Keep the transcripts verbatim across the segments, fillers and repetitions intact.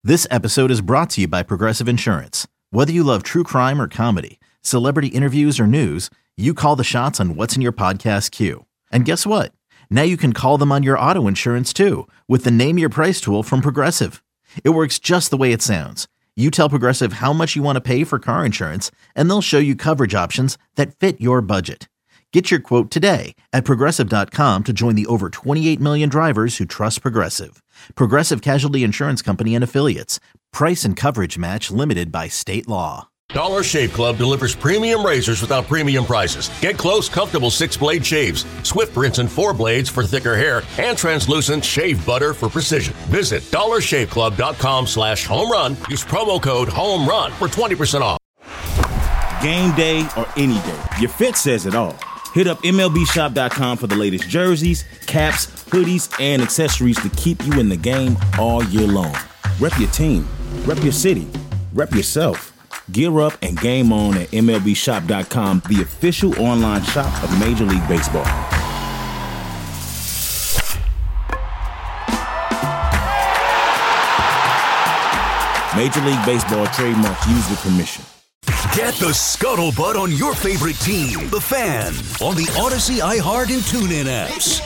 This episode is brought to you by Progressive Insurance. Whether you love true crime or comedy, celebrity interviews or news, you call the shots on what's in your podcast queue. And guess what? Now you can call them on your auto insurance too with the Name Your Price tool from Progressive. It works just the way it sounds. You tell Progressive how much you want to pay for car insurance, and they'll show you coverage options that fit your budget. Get your quote today at Progressive dot com to join the over twenty-eight million drivers who trust Progressive. Progressive Casualty Insurance Company and Affiliates. Price and coverage match limited by state law. Dollar Shave Club delivers premium razors without premium prices. Get close, comfortable six-blade shaves, Swift rinse and four blades for thicker hair, and translucent shave butter for precision. Visit dollar shave club dot com slash home run. Use promo code HOMERUN for twenty percent off. Game day or any day, your fit says it all. Hit up M L B shop dot com for the latest jerseys, caps, hoodies, and accessories to keep you in the game all year long. Rep your team, rep your city, rep yourself. Gear up and game on at M L B shop dot com, the official online shop of Major League Baseball. Major League Baseball trademark used with permission. Get the scuttlebutt on your favorite team, the Fan, on the Odyssey, iHeart, and TuneIn apps.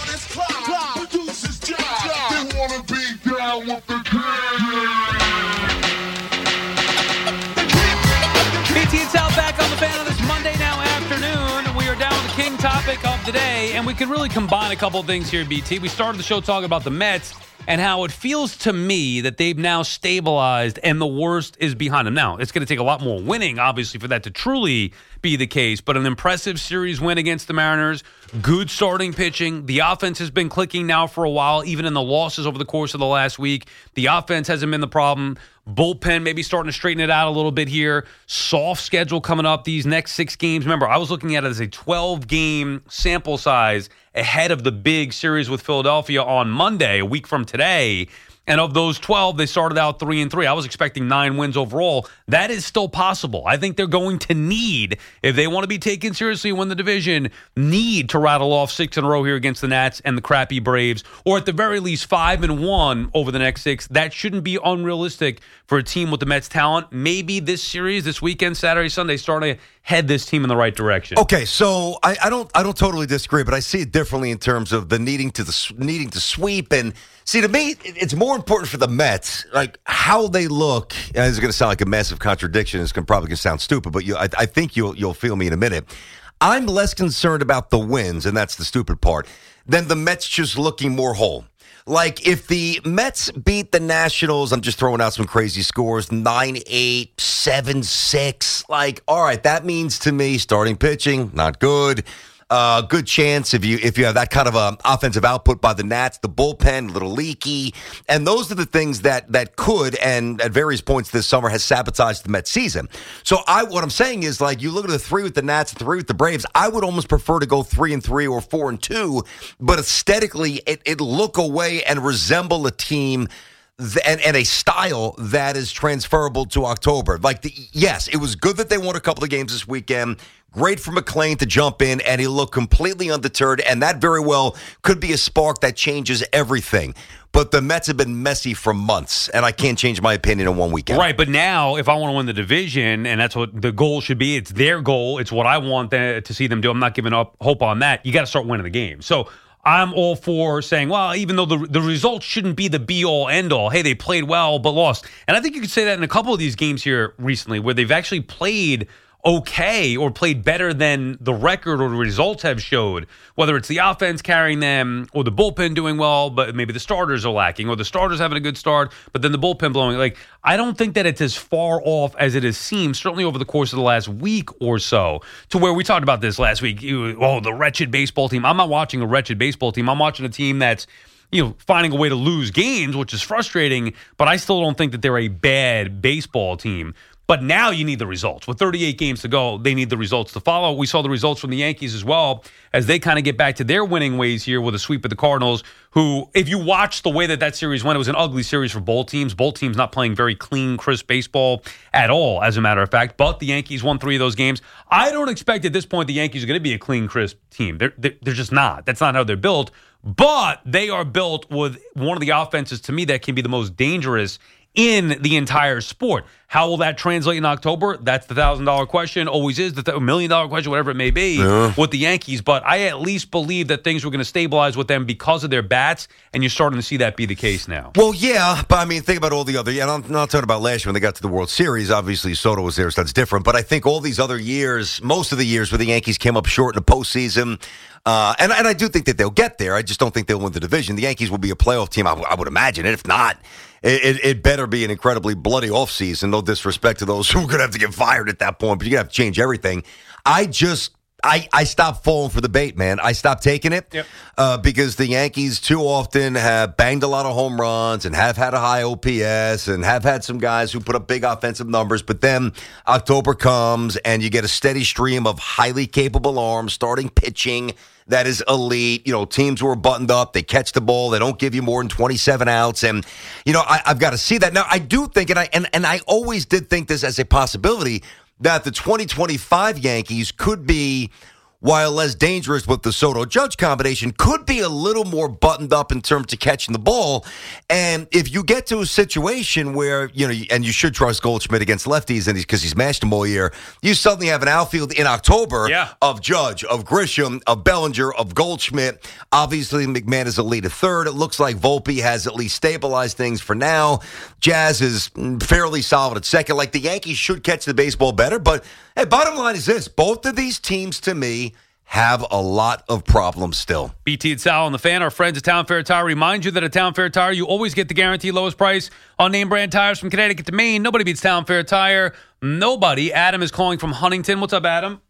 B T and Sal back on the Fan on this Monday now afternoon. We are down to the king topic of the day, and we can really combine a couple of things here, B T. We started the show talking about the Mets and how it feels to me that they've now stabilized and the worst is behind them. Now, it's going to take a lot more winning, obviously, for that to truly be the case, but an impressive series win against the Mariners, good starting pitching. The offense has been clicking now for a while, even in the losses over the course of the last week. The offense hasn't been the problem. Bullpen maybe starting to straighten it out a little bit here. Soft schedule coming up these next six games. Remember, I was looking at it as a twelve-game sample size ahead of the big series with Philadelphia on Monday, a week from today. And of those twelve, they started out three and three. I was expecting nine wins overall. That is still possible. I think they're going to need, if they want to be taken seriously and win the division, need to rattle off six in a row here against the Nats and the crappy Braves, or at the very least five and one over the next six. That shouldn't be unrealistic for a team with the Mets talent. Maybe this series, this weekend, Saturday, Sunday, starting to head this team in the right direction. Okay, so I, I don't, I don't totally disagree, but I see it differently in terms of the needing to the needing to sweep. And see, to me, it's more important for the Mets, like how they look. And this is going to sound like a massive contradiction. It's gonna, probably going to sound stupid, but you, I, I think you'll you'll feel me in a minute. I'm less concerned about the wins, and that's the stupid part, than the Mets just looking more whole. Like, if the Mets beat the Nationals, I'm just throwing out some crazy scores, nine eight, seven six. Like, all right, that means to me starting pitching, not good. Uh, good chance if you if you have that kind of a offensive output by the Nats, the bullpen, a little leaky. And those are the things that that could, and at various points this summer, has sabotaged the Mets season. So I what I'm saying is, like, you look at the three with the Nats and three with the Braves, I would almost prefer to go three and three or four and two, but aesthetically, it, it look away and resemble a team And, and a style that is transferable to October. Like, the, yes, it was good that they won a couple of games this weekend. Great for McClain to jump in, and he looked completely undeterred, and that very well could be a spark that changes everything. But the Mets have been messy for months, and I can't change my opinion in one weekend. Right, but now, if I want to win the division, and that's what the goal should be, it's their goal, it's what I want to see them do. I'm not giving up hope on that. You got to start winning the game. So I'm all for saying, well, even though the the results shouldn't be the be-all, end-all. Hey, they played well but lost. And I think you could say that in a couple of these games here recently where they've actually played okay or played better than the record or the results have showed, whether it's the offense carrying them or the bullpen doing well, but maybe the starters are lacking, or the starters having a good start, but then the bullpen blowing. Like, I don't think that it's as far off as it has seemed, certainly over the course of the last week or so, to where we talked about this last week. You, oh, the wretched baseball team. I'm not watching a wretched baseball team. I'm watching a team that's, you know, finding a way to lose games, which is frustrating, but I still don't think that they're a bad baseball team. But now you need the results. With thirty-eight games to go, they need the results to follow. We saw the results from the Yankees as well as they kind of get back to their winning ways here with a sweep of the Cardinals, who, if you watch the way that that series went, it was an ugly series for both teams. Both teams not playing very clean, crisp baseball at all, as a matter of fact. But the Yankees won three of those games. I don't expect at this point the Yankees are going to be a clean, crisp team. They're, they're, they're just not. That's not how they're built. But they are built with one of the offenses, to me, that can be the most dangerous in the entire sport. How will that translate in October? That's the one thousand dollars question. Always is the th- million dollar question, whatever it may be, yeah. with the Yankees. But I at least believe that things were going to stabilize with them because of their bats, and you're starting to see that be the case now. Well, yeah, but I mean, think about all the other. Yeah, I'm not talking about last year when they got to the World Series. Obviously, Soto was there, so that's different. But I think all these other years, most of the years where the Yankees came up short in the postseason, uh, and, and I do think that they'll get there. I just don't think they'll win the division. The Yankees will be a playoff team, I, w- I would imagine. And if not, It, it, it better be an incredibly bloody offseason. No disrespect to those who are going to have to get fired at that point, but you're going to have to change everything. I just, I, I stopped falling for the bait, man. I stopped taking it yep. uh, because the Yankees too often have banged a lot of home runs and have had a high O P S and have had some guys who put up big offensive numbers. But then October comes and you get a steady stream of highly capable arms starting pitching that is elite. You know, teams who are buttoned up, they catch the ball, they don't give you more than twenty-seven outs. And, you know, I, I've got to see that. Now, I do think, and I, and, and I always did think this as a possibility, that the twenty twenty-five Yankees could be, while less dangerous with the Soto-Judge combination, could be a little more buttoned up in terms of catching the ball. And if you get to a situation where, you know, and you should trust Goldschmidt against lefties and he's because he's mashed them all year, you suddenly have an outfield in October yeah. of Judge, of Grisham, of Bellinger, of Goldschmidt. Obviously, McMahon is a lead at third. It looks like Volpe has at least stabilized things for now. Jazz is fairly solid at second. Like, the Yankees should catch the baseball better. But, hey, bottom line is this. Both of these teams, to me, have a lot of problems still. B T and Sal on the Fan, our friends at Town Fair Tire, remind you that at Town Fair Tire, you always get the guaranteed lowest price on name brand tires from Connecticut to Maine. Nobody beats Town Fair Tire. Nobody. Adam is calling from Huntington. What's up, Adam?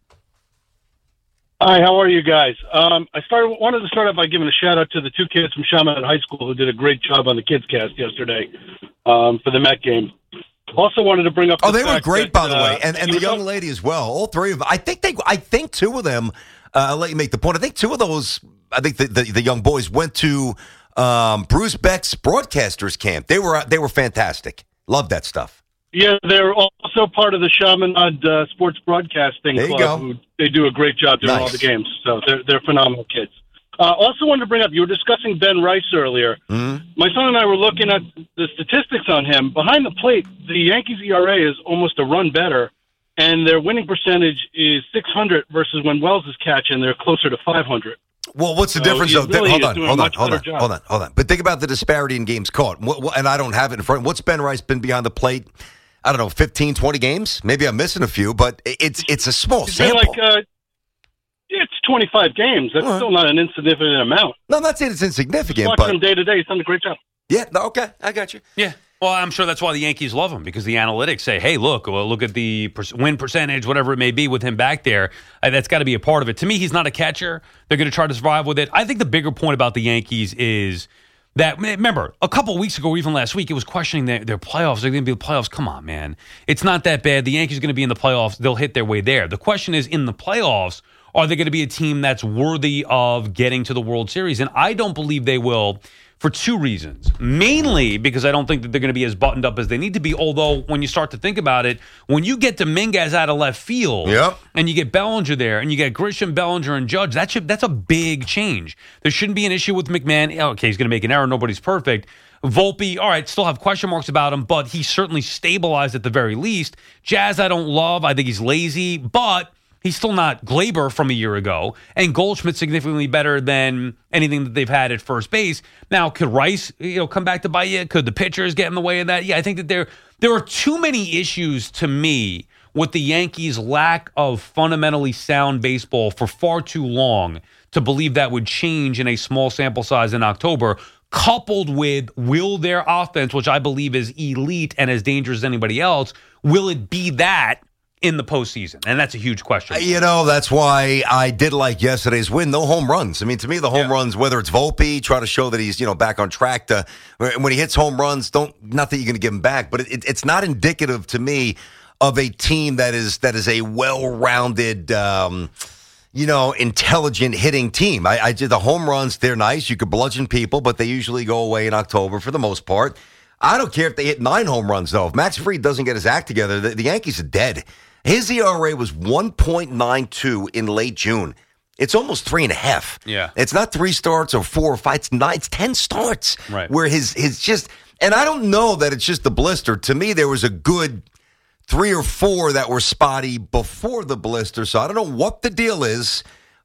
Hi, how are you guys? Um, I started wanted to start off by giving a shout out to the two kids from Shaman High School who did a great job on the Kids Cast yesterday um, for the Met game. Also wanted to bring up. Oh, the they were great, that, by the uh, way, and and the young lady as well. All three of them. I think they. I think two of them. Uh, I'll let you make the point. I think two of those. I think the the, the young boys went to um, Bruce Beck's broadcasters camp. They were they were fantastic. Love that stuff. Yeah, they're also part of the Chaminade uh, Sports Broadcasting there you Club. go. Who, they do a great job doing Nice. all the games. So they're they're phenomenal kids. Uh, also wanted to bring up, you were discussing Ben Rice earlier. Mm-hmm. My son and I were looking at the statistics on him. Behind the plate, the Yankees' E R A is almost a run better, and their winning percentage is six hundred versus when Wells is catching, they're closer to five hundred. Well, what's the So difference? he Though? really hold is on, doing hold a on, much hold on, better job. hold on, hold on. But think about the disparity in games caught. What, what, and I don't have it in front. What's Ben Rice been behind the plate? I don't know, fifteen, twenty games? Maybe I'm missing a few, but it's it's a small It's been sample. like uh, it's twenty-five games. That's All right. still not an insignificant amount. No, I'm not saying it's insignificant, Watching but him day to day, he's done a great job. yeah, no, okay, I got you. Yeah. Well, I'm sure that's why the Yankees love him, because the analytics say, hey, look, well, look at the per- win percentage, whatever it may be with him back there. Uh, that's got to be a part of it. To me, he's not a catcher. They're going to try to survive with it. I think the bigger point about the Yankees is that, remember, a couple of weeks ago or even last week, it was questioning their, their playoffs. They're going to be in the playoffs. Come on, man. It's not that bad. The Yankees are going to be in the playoffs. They'll hit their way there. The question is, in the playoffs, are they going to be a team that's worthy of getting to the World Series? And I don't believe they will, for two reasons. Mainly because I don't think that they're going to be as buttoned up as they need to be, although when you start to think about it, when you get Dominguez out of left field Yep. and you get Bellinger there and you get Grisham, Bellinger, and Judge, that should, that's a big change. There shouldn't be an issue with McMahon. Okay, he's going to make an error. Nobody's perfect. Volpe, all right, still have question marks about him, but he's certainly stabilized at the very least. Jazz, I don't love. I think he's lazy, but he's still not Glaber from a year ago, and Goldschmidt's significantly better than anything that they've had at first base. Now, could Rice, you know, come back to bite you? Could the pitchers get in the way of that? Yeah, I think that there there are too many issues to me with the Yankees' lack of fundamentally sound baseball for far too long to believe that would change in a small sample size in October, coupled with will their offense, which I believe is elite and as dangerous as anybody else, will it be that in the postseason? And that's a huge question. You know, that's why I did like yesterday's win. No home runs. I mean, to me, the home Yeah. runs, whether it's Volpe, try to show that he's, you know, back on track to when he hits home runs, don't, not that you're going to give him back, but it, it's not indicative to me of a team that is, that is a well-rounded, um, you know, intelligent hitting team. I, I did the home runs. They're nice. You could bludgeon people, but they usually go away in October for the most part. I don't care if they hit nine home runs, though. If Max Fried doesn't get his act together, the, the Yankees are dead. His E R A was one point nine two in late June. It's almost three and a half. Yeah. It's not three starts or four or five. It's nine. It's ten starts. Right. Where his his just And I don't know that it's just the blister. To me, there was a good three or four that were spotty before the blister. So I don't know what the deal is,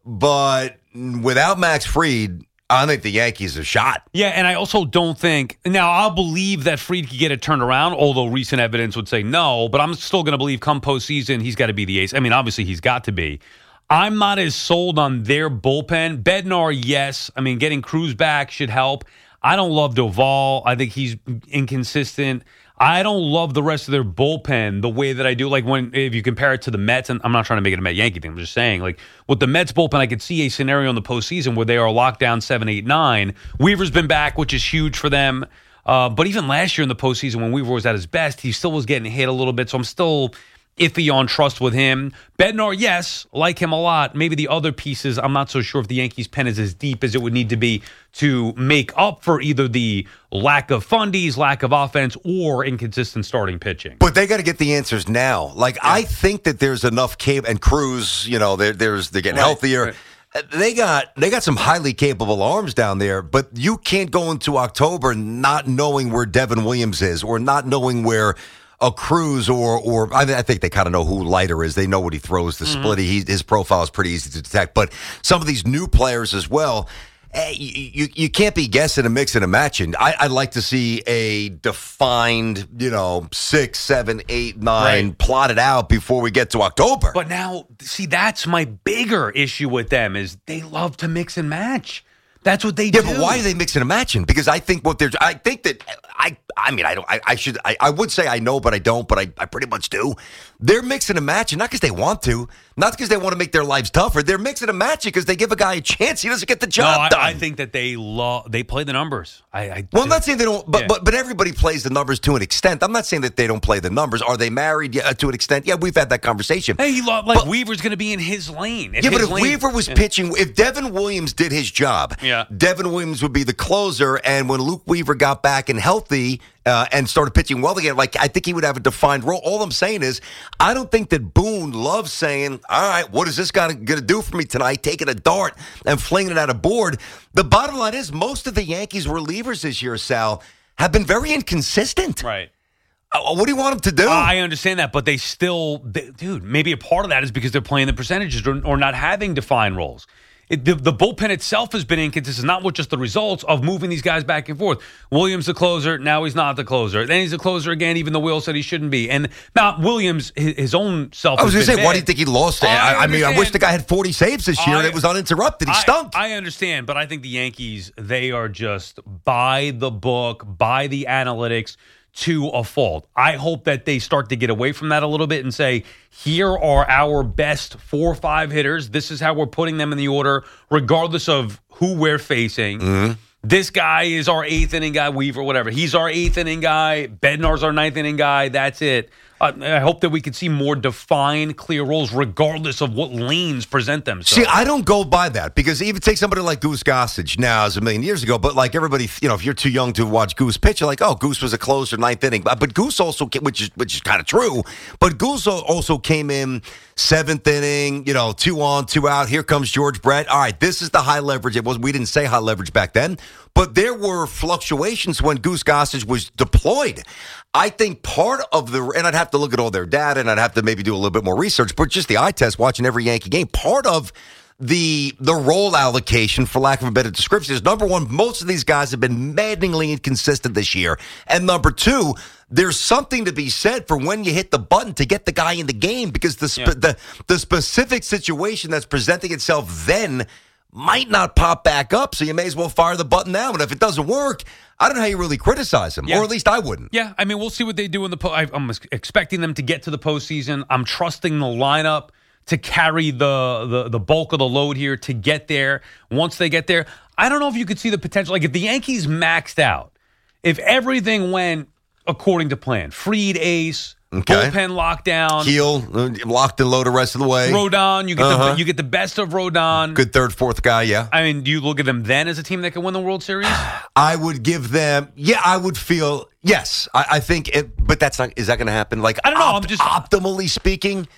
but without Max Fried, I think the Yankees are shot. Yeah, and I also don't think, now I'll believe that Fried could get it turned around, although recent evidence would say no, but I'm still going to believe come postseason, he's got to be the ace. I mean, obviously he's got to be. I'm not as sold on their bullpen. Bednar, yes. I mean, getting Cruz back should help. I don't love Doval. I think he's inconsistent. I don't love the rest of their bullpen the way that I do. Like when if you compare it to the Mets, and I'm not trying to make it a Met Yankee thing. I'm just saying, like with the Mets bullpen, I could see a scenario in the postseason where they are locked down seven, eight, nine. Weaver's been back, which is huge for them. Uh, but even last year in the postseason, when Weaver was at his best, he still was getting hit a little bit. So I'm still iffy on trust with him. Bednar, yes, like him a lot. Maybe the other pieces, I'm not so sure if the Yankees' pen is as deep as it would need to be to make up for either the lack of fundies, lack of offense, or inconsistent starting pitching. But they got to get the answers now. Like, yeah. I think that there's enough cap and Cruz, you know, they're, there's, they're getting right, healthier. Right. They got they got some highly capable arms down there, but you can't go into October not knowing where Devin Williams is or not knowing where a Cruz or, or I, I think they kind of know who Leiter is. They know what he throws, the mm-hmm. split. He, his profile is pretty easy to detect. But some of these new players as well, eh, you, you, you can't be guessing and mixing and matching. I, I'd like to see a defined, you know, six, seven, eight, nine right. plotted out before we get to October. But now, see, that's my bigger issue with them is they love to mix and match. That's what they yeah, do. Yeah, but why are they mixing and matching? Because I think what they're, I think that, I I mean, I don't, I, I should, I, I would say I know, but I don't, but I, I pretty much do. They're mixing and matching, not because they want to, not because they want to make their lives tougher. They're mixing and matching because they give a guy a chance. He doesn't get the job no, I, done. I think that they love, they play the numbers. I, I Well, I'm not saying they don't, but, yeah. but but everybody plays the numbers to an extent. I'm not saying that they don't play the numbers. Are they married? Yeah, to an extent. Yeah, we've had that conversation. Hey, you love, like but, Weaver's going to be in his lane. In yeah, his but if lane, Weaver was yeah. pitching, if Devin Williams did his job, yeah. Devin Williams would be the closer. And when Luke Weaver got back and healthy uh, and started pitching well again, like I think he would have a defined role. All I'm saying is, I don't think that Boone loves saying, all right, what is this guy going to do for me tonight? Taking a dart and flinging it at a board. The bottom line is, most of the Yankees relievers this year, Sal, have been very inconsistent. Right. Uh, what do you want them to do? Uh, I understand that, but they still, they, dude, maybe a part of that is because they're playing the percentages or, or not having defined roles. It, the, the bullpen itself has been inconsistent, not with just the results of moving these guys back and forth. Williams the closer, now he's not the closer. Then he's the closer again, even though Will said he shouldn't be. And now Williams, his, his own self. I was going to say, why do you think he lost? I, I, I mean, I wish the guy had forty saves this year I, and it was uninterrupted. He I, stunk. I understand, but I think the Yankees, they are just by the book, by the analytics, to a fault. I hope that they start to get away from that a little bit and say, here are our best four or five hitters. This is how we're putting them in the order, regardless of who we're facing. Mm-hmm. This guy is our eighth inning guy, Weaver, whatever. He's our eighth inning guy. Bednar's our ninth inning guy. That's it. Uh, I hope that we can see more defined, clear roles, regardless of what lanes present themselves. See, I don't go by that because even take somebody like Goose Gossage. Now, it was a million years ago, but like everybody, you know, if you're too young to watch Goose pitch, you're like, oh, Goose was a closer ninth inning. But, but Goose also, which is which is kind of true, but Goose also came in seventh inning, you know, two on, two out. Here comes George Brett. All right, this is the high leverage. It was we didn't say high leverage back then, but there were fluctuations when Goose Gossage was deployed. I think part of the, and I'd have to look at all their data and I'd have to maybe do a little bit more research, but just the eye test watching every Yankee game, part of the the role allocation, for lack of a better description, is number one, most of these guys have been maddeningly inconsistent this year. And number two, there's something to be said for when you hit the button to get the guy in the game because the spe- yeah. the, the specific situation that's presenting itself then might not pop back up, so you may as well fire the button now. And if it doesn't work, I don't know how you really criticize him, yeah. or at least I wouldn't. Yeah, I mean, we'll see what they do in the po- I'm expecting them to get to the postseason. I'm trusting the lineup to carry the, the the bulk of the load here to get there. Once they get there, I don't know if you could see the potential. Like if the Yankees maxed out, if everything went according to plan, Fried ace, okay. bullpen lockdown, Keel locked and load the rest of the way. Rodon, you get uh-huh. the you get the best of Rodon. Good third, fourth guy, yeah. I mean, do you look at them then as a team that can win the World Series? I would give them, yeah, I would feel, yes, I, I think, it, but that's not, is that going to happen? Like, I don't know. Op- I'm just optimally speaking.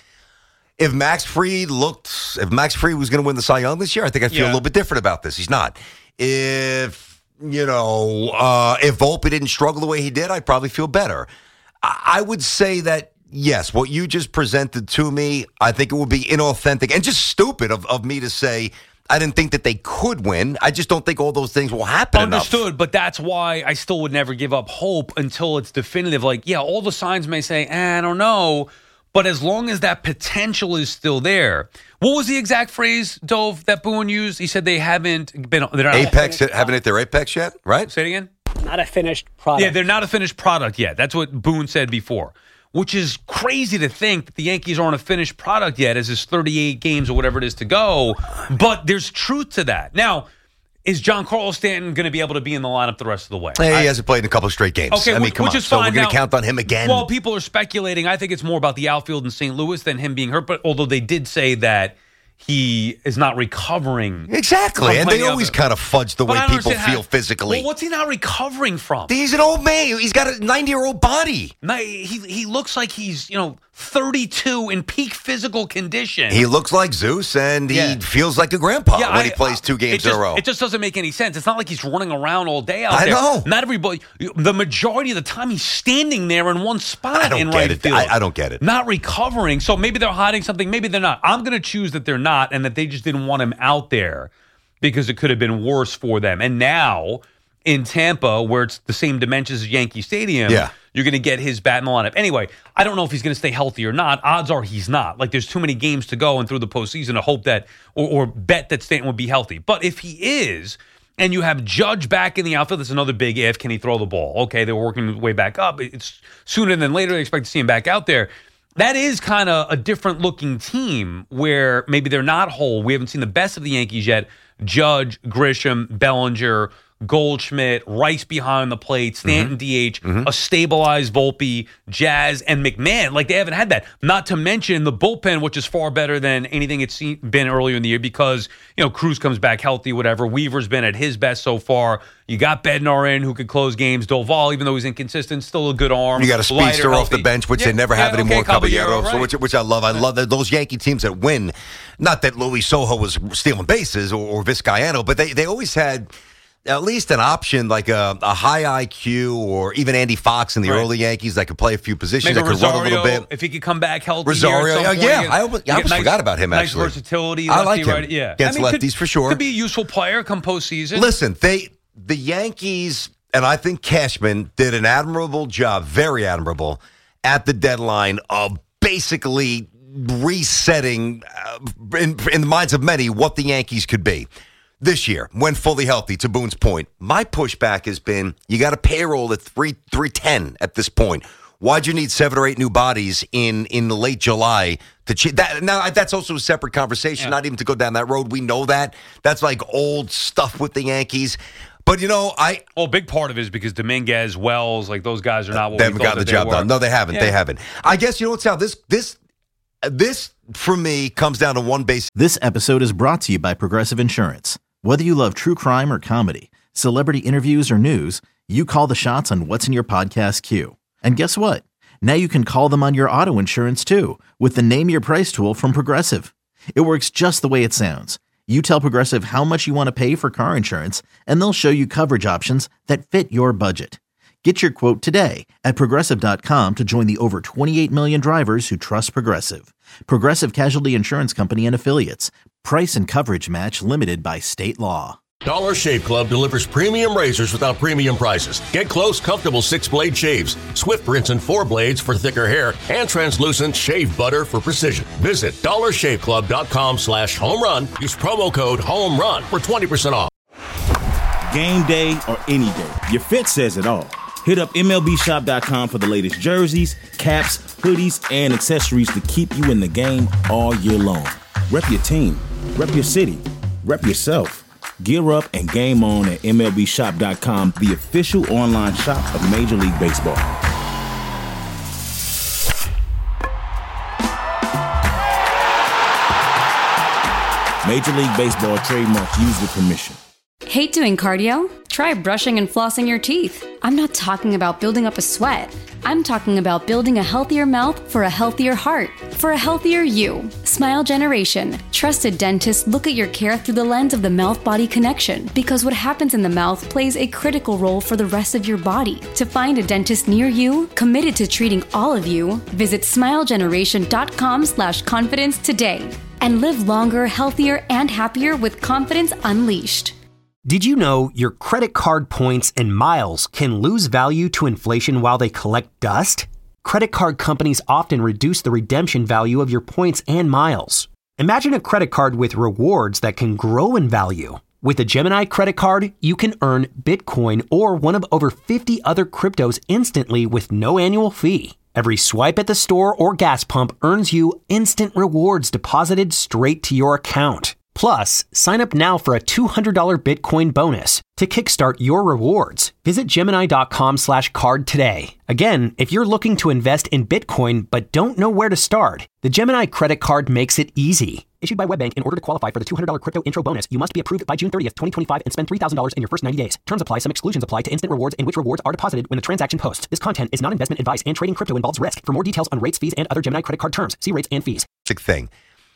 If Max Fried looked, if Max Fried was going to win the Cy Young this year, I think I'd feel yeah. a little bit different about this. He's not. If you know, uh, if Volpe didn't struggle the way he did, I'd probably feel better. I, I would say that, yes, what you just presented to me, I think it would be inauthentic and just stupid of, of me to say I didn't think that they could win. I just don't think all those things will happen Understood, enough. But that's why I still would never give up hope until it's definitive. Like, yeah, all the signs may say, eh, I don't know. But as long as that potential is still there. What was the exact phrase, Dove, that Boone used? He said they haven't been they're not apex, haven't hit their apex yet, right? Say it again? Not a finished product. Yeah, they're not a finished product yet. That's what Boone said before, which is crazy to think that the Yankees aren't a finished product yet as there's thirty-eight games or whatever it is to go. But there's truth to that. Now, is Giancarlo Stanton going to be able to be in the lineup the rest of the way? Hey, I, he hasn't played in a couple of straight games. Okay, I mean, which, come which on. is So fine. we're going Now, to count on him again? Well, people are speculating. I think it's more about the outfield in Saint Louis than him being hurt. But although they did say that he is not recovering. Exactly. And they always kind of fudge the But way I don't people understand feel how- physically. Well, what's he not recovering from? He's an old man. He's got a ninety-year-old body. No, He, he looks like he's, you know, thirty-two in peak physical condition. He looks like Zeus, and he Yeah. feels like a grandpa Yeah, when I- he plays two it games just, in a row. It just doesn't make any sense. It's not like he's running around all day out I there. know. Not everybody. The majority of the time, he's standing there in one spot I don't in get right it. field. I- I don't get it. Not recovering. So maybe they're hiding something. Maybe they're not. I'm going to choose that they're not, and that they just didn't want him out there because it could have been worse for them. And now in Tampa, where it's the same dimensions as Yankee Stadium, Yeah. you're going to get his bat in the lineup. Anyway, I don't know if he's going to stay healthy or not. Odds are he's not. Like, there's too many games to go and through the postseason to hope that or, or bet that Stanton would be healthy. But if he is, and you have Judge back in the outfield, that's another big if. Can he throw the ball? Okay, they were working his way back up. It's sooner than later. They expect to see him back out there. That is kind of a different looking team where maybe they're not whole. We haven't seen the best of the Yankees yet. Judge, Grisham, Bellinger, Goldschmidt, Rice behind the plate, Stanton Mm-hmm. D H, a stabilized Volpe, Jazz, and McMahon. Like, they haven't had that. Not to mention the bullpen, which is far better than anything it's seen, been earlier in the year because, you know, Cruz comes back healthy, whatever. Weaver's been at his best so far. You got Bednar in who could close games. Doval, even though he's inconsistent, still a good arm. You got a speedster lighter, off the healthy. bench, which Yeah, they never have yeah, anymore, okay, Caballero, right. so which, which I love. I love that those Yankee teams that win. Not that Luis Sojo was stealing bases or, or Vizcaino, but they, they always had at least an option like a, a high I Q or even Andy Fox in the Right. early Yankees that could play a few positions, Maybe that could Rosario, run a little bit. if he could come back healthy. Rosario, here at some yeah, point, yeah, you get- I almost- you I get almost nice- forgot about him, actually. Nice versatility. I lefty, like him righty, yeah. against I mean, lefties could, for sure. Could be a useful player come postseason. Listen, they the Yankees, and I think Cashman did an admirable job, very admirable, at the deadline of basically resetting uh, in, in the minds of many what the Yankees could be this year when fully healthy. To Boone's point, my pushback has been you got a payroll at three three ten at this point. Why'd you need seven or eight new bodies in in late July to ch- that? Now that's also a separate conversation. Yeah. Not even to go down that road. We know that that's like old stuff with the Yankees. But you know, I Well, a big part of it is because Dominguez, Wells, like those guys are not what they we haven't thought gotten that the they job were. done. No, they haven't. Yeah. They haven't. I guess you know what's how this this this for me comes down to one base. This episode is brought to you by Progressive Insurance. Whether you love true crime or comedy, celebrity interviews or news, you call the shots on what's in your podcast queue. And guess what? Now you can call them on your auto insurance too with the Name Your Price tool from Progressive. It works just the way it sounds. You tell Progressive how much you want to pay for car insurance, and they'll show you coverage options that fit your budget. Get your quote today at Progressive dot com to join the over twenty-eight million drivers who trust Progressive. Progressive Casualty Insurance Company and Affiliates. Price and coverage match limited by state law. Dollar Shave Club delivers premium razors without premium prices. Get close, comfortable six-blade shaves, Swift rinse and four blades for thicker hair, and translucent shave butter for precision. Visit dollar shave club dot com slash home run. Use promo code HOMERUN for twenty percent off. Game day or any day, your fit says it all. Hit up M L B shop dot com for the latest jerseys, caps, hoodies, and accessories to keep you in the game all year long. Rep your team, rep your city, rep yourself. Gear up and game on at M L B shop dot com, the official online shop of Major League Baseball. Major League Baseball trademarks used with permission. Hate doing cardio? Try brushing and flossing your teeth. I'm not talking about building up a sweat. I'm talking about building a healthier mouth for a healthier heart, for a healthier you. Smile Generation. Trusted dentists look at your care through the lens of the mouth-body connection, because what happens in the mouth plays a critical role for the rest of your body. To find a dentist near you, committed to treating all of you, visit smilegeneration.com slash confidence today. And live longer, healthier, and happier with confidence unleashed. Did you know your credit card points and miles can lose value to inflation while they collect dust? Credit card companies often reduce the redemption value of your points and miles. Imagine a credit card with rewards that can grow in value. With a Gemini credit card, you can earn Bitcoin or one of over fifty other cryptos instantly with no annual fee. Every swipe at the store or gas pump earns you instant rewards deposited straight to your account. Plus, sign up now for a two hundred dollars Bitcoin bonus. To kickstart your rewards, visit Gemini.com slash card today. Again, if you're looking to invest in Bitcoin but don't know where to start, the Gemini credit card makes it easy. Issued by WebBank, in order to qualify for the two hundred dollars crypto intro bonus, you must be approved by June thirtieth, twenty twenty-five and spend three thousand dollars in your first ninety days. Terms apply. Some exclusions apply to instant rewards in which rewards are deposited when the transaction posts. This content is not investment advice, and trading crypto involves risk. For more details on rates, fees, and other Gemini credit card terms, see rates and fees. Thing.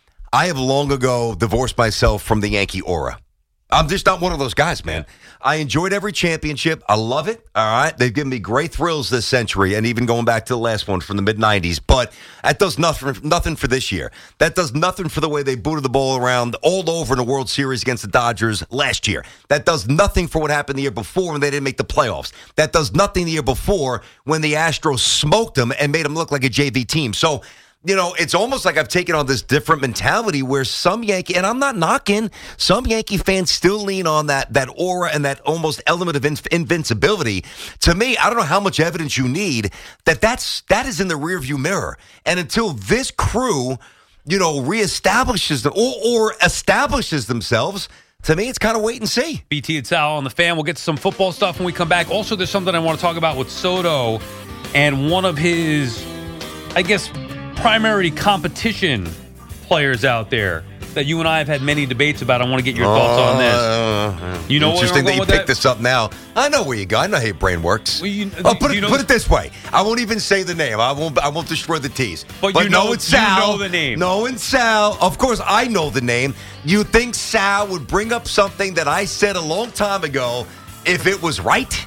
I have long ago divorced myself from the Yankee aura. I'm just not one of those guys, man. I enjoyed every championship. I love it. All right. They've given me great thrills this century, and even going back to the last one from the mid nineties. But that does nothing, nothing for this year. That does nothing for the way they booted the ball around all over in the World Series against the Dodgers last year. That does nothing for what happened the year before when they didn't make the playoffs. That does nothing the year before when the Astros smoked them and made them look like a J V team. So, you know, it's almost like I've taken on this different mentality where some Yankee, and I'm not knocking, some Yankee fans still lean on that that aura and that almost element of in, invincibility. To me, I don't know how much evidence you need that that's, that is in the rearview mirror. And until this crew, you know, reestablishes them or, or establishes themselves, to me, it's kind of wait and see. B T and Sal on the Fan. We'll get to some football stuff when we come back. Also, there's something I want to talk about with Soto and one of his, I guess, primary competition players out there that you and I have had many debates about. I want to get your thoughts on this. Uh, you know, interesting where that you with picked that? this up now. I know where you go. I know how your brain works. Well, you, oh, put, you it, know, put it this way. I won't even say the name. I won't. I won't destroy the tease. But, but you know, knowing Sal, you know the name. Knowing Sal, of course, I know the name. You think Sal would bring up something that I said a long time ago if it was right?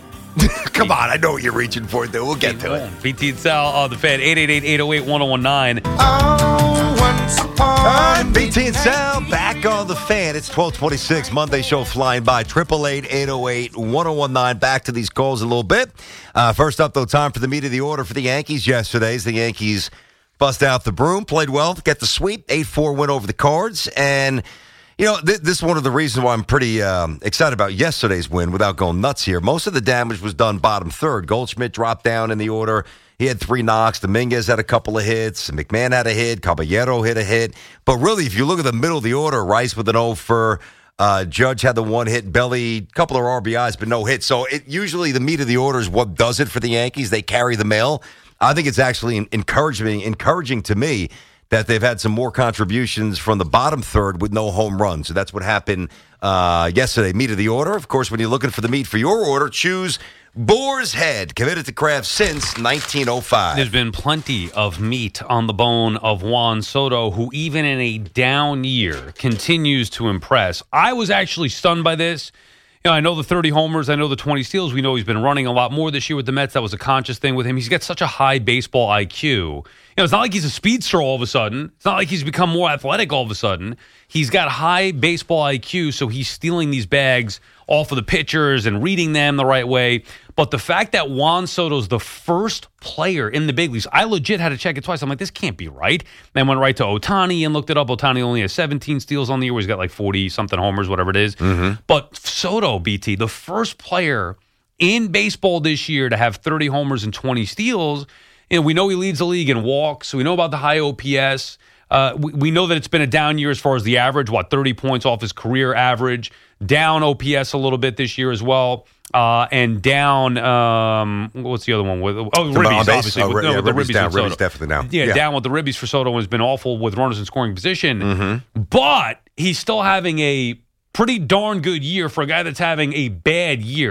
Come on, I know what you're reaching for, dude. We'll get to it. B T and Sal on the Fan, eight eight eight, eight oh eight, one oh one nine. Oh, once upon B T and Sal back on the Fan. It's twelve twenty-six, Monday show flying by. eight eight eight, eight oh eight, one oh one nine. Back to these calls a little bit. Uh, first up, though, time for the meat of the order for the Yankees yesterday's. The Yankees bust out the broom, played well, get the sweep, eight four win over the Cards, and you know, th- this is one of the reasons why I'm pretty um, excited about yesterday's win without going nuts here. Most of the damage was done bottom third. Goldschmidt dropped down in the order. He had three knocks. Dominguez had a couple of hits. McMahon had a hit. Caballero hit a hit. But really, if you look at the middle of the order, Rice with an oh for, uh, Judge had the one hit, Belly, a couple of R B Is, but no hits. So it usually the meat of the order is what does it for the Yankees. They carry the mail. I think it's actually encouraging, encouraging to me that they've had some more contributions from the bottom third with no home runs. So that's what happened uh, yesterday. Meat of the order. Of course, when you're looking for the meat for your order, choose Boar's Head, committed to craft since nineteen oh five. There's been plenty of meat on the bone of Juan Soto, who even in a down year continues to impress. I was actually stunned by this. You know, I know the thirty homers. I know the twenty steals. We know he's been running a lot more this year with the Mets. That was a conscious thing with him. He's got such a high baseball I Q. You know, it's not like he's a speedster all of a sudden. It's not like he's become more athletic all of a sudden. He's got high baseball I Q, so he's stealing these bags off of the pitchers and reading them the right way. But the fact that Juan Soto's the first player in the big leagues, I legit had to check it twice. I'm like, this can't be right. Then went right to Ohtani and looked it up. Ohtani only has seventeen steals on the year. He's got like forty-something homers, whatever it is. Mm-hmm. But Soto, B T, the first player in baseball this year to have thirty homers and twenty steals. You know, we know he leads the league in walks. So we know about the high O P S. Uh, we, we know that it's been a down year as far as the average, what, thirty points off his career average. Down O P S a little bit this year as well. Uh, and down, um, what's the other one? With Oh, the ribbies, obviously. Oh, with, yeah, no, with the ribbies ribbies down. for Ribbies Soto. definitely down. Yeah, yeah, down with the ribbies for Soto has been awful with runners in scoring position. Mm-hmm. But he's still having a pretty darn good year for a guy that's having a bad year.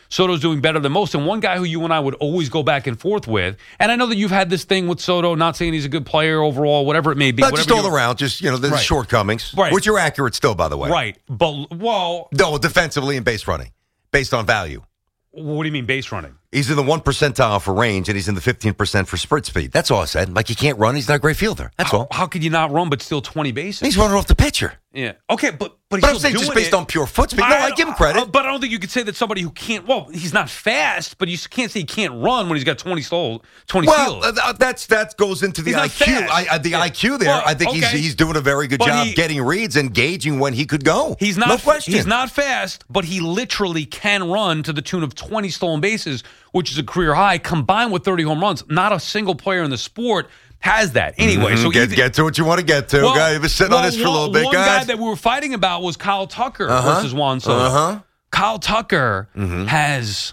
Soto's doing better than most. And one guy who you and I would always go back and forth with, and I know that you've had this thing with Soto, not saying he's a good player overall, whatever it may be. Not just all you, around, just, you know, the right. shortcomings, right. which are accurate still, by the way. Right. But, well. No, defensively and base running, based on value. What do you mean base running? He's in the one percentile for range, and he's in the fifteen percent for sprint speed. That's all I said. Like, he can't run. He's not a great fielder. That's how, all. How could you not run but still twenty bases? He's running off the pitcher. Yeah. Okay, but but, he's but I'm still saying doing just based it. on pure foot speed. No, I, I give him credit. Uh, but I don't think you could say that somebody who can't. Well, he's not fast, but you can't say he can't run when he's got twenty stole, twenty well, steals. uh, that's that goes into the he's I Q. I, I, the yeah. I Q there. Well, I think okay. he's he's doing a very good but job he, getting reads and gauging when he could go. He's not. No question. He's not fast, but he literally can run to the tune of twenty stolen bases, which is a career high, combined with thirty home runs. Not a single player in the sport has that. Anyway, mm-hmm. so get, either, get to what you want to get to. Well, guy, you've been sitting well, on this for one, a little bit, one guys. guy that we were fighting about was Kyle Tucker uh-huh. versus Juan Soto. Uh-huh. Kyle Tucker mm-hmm. has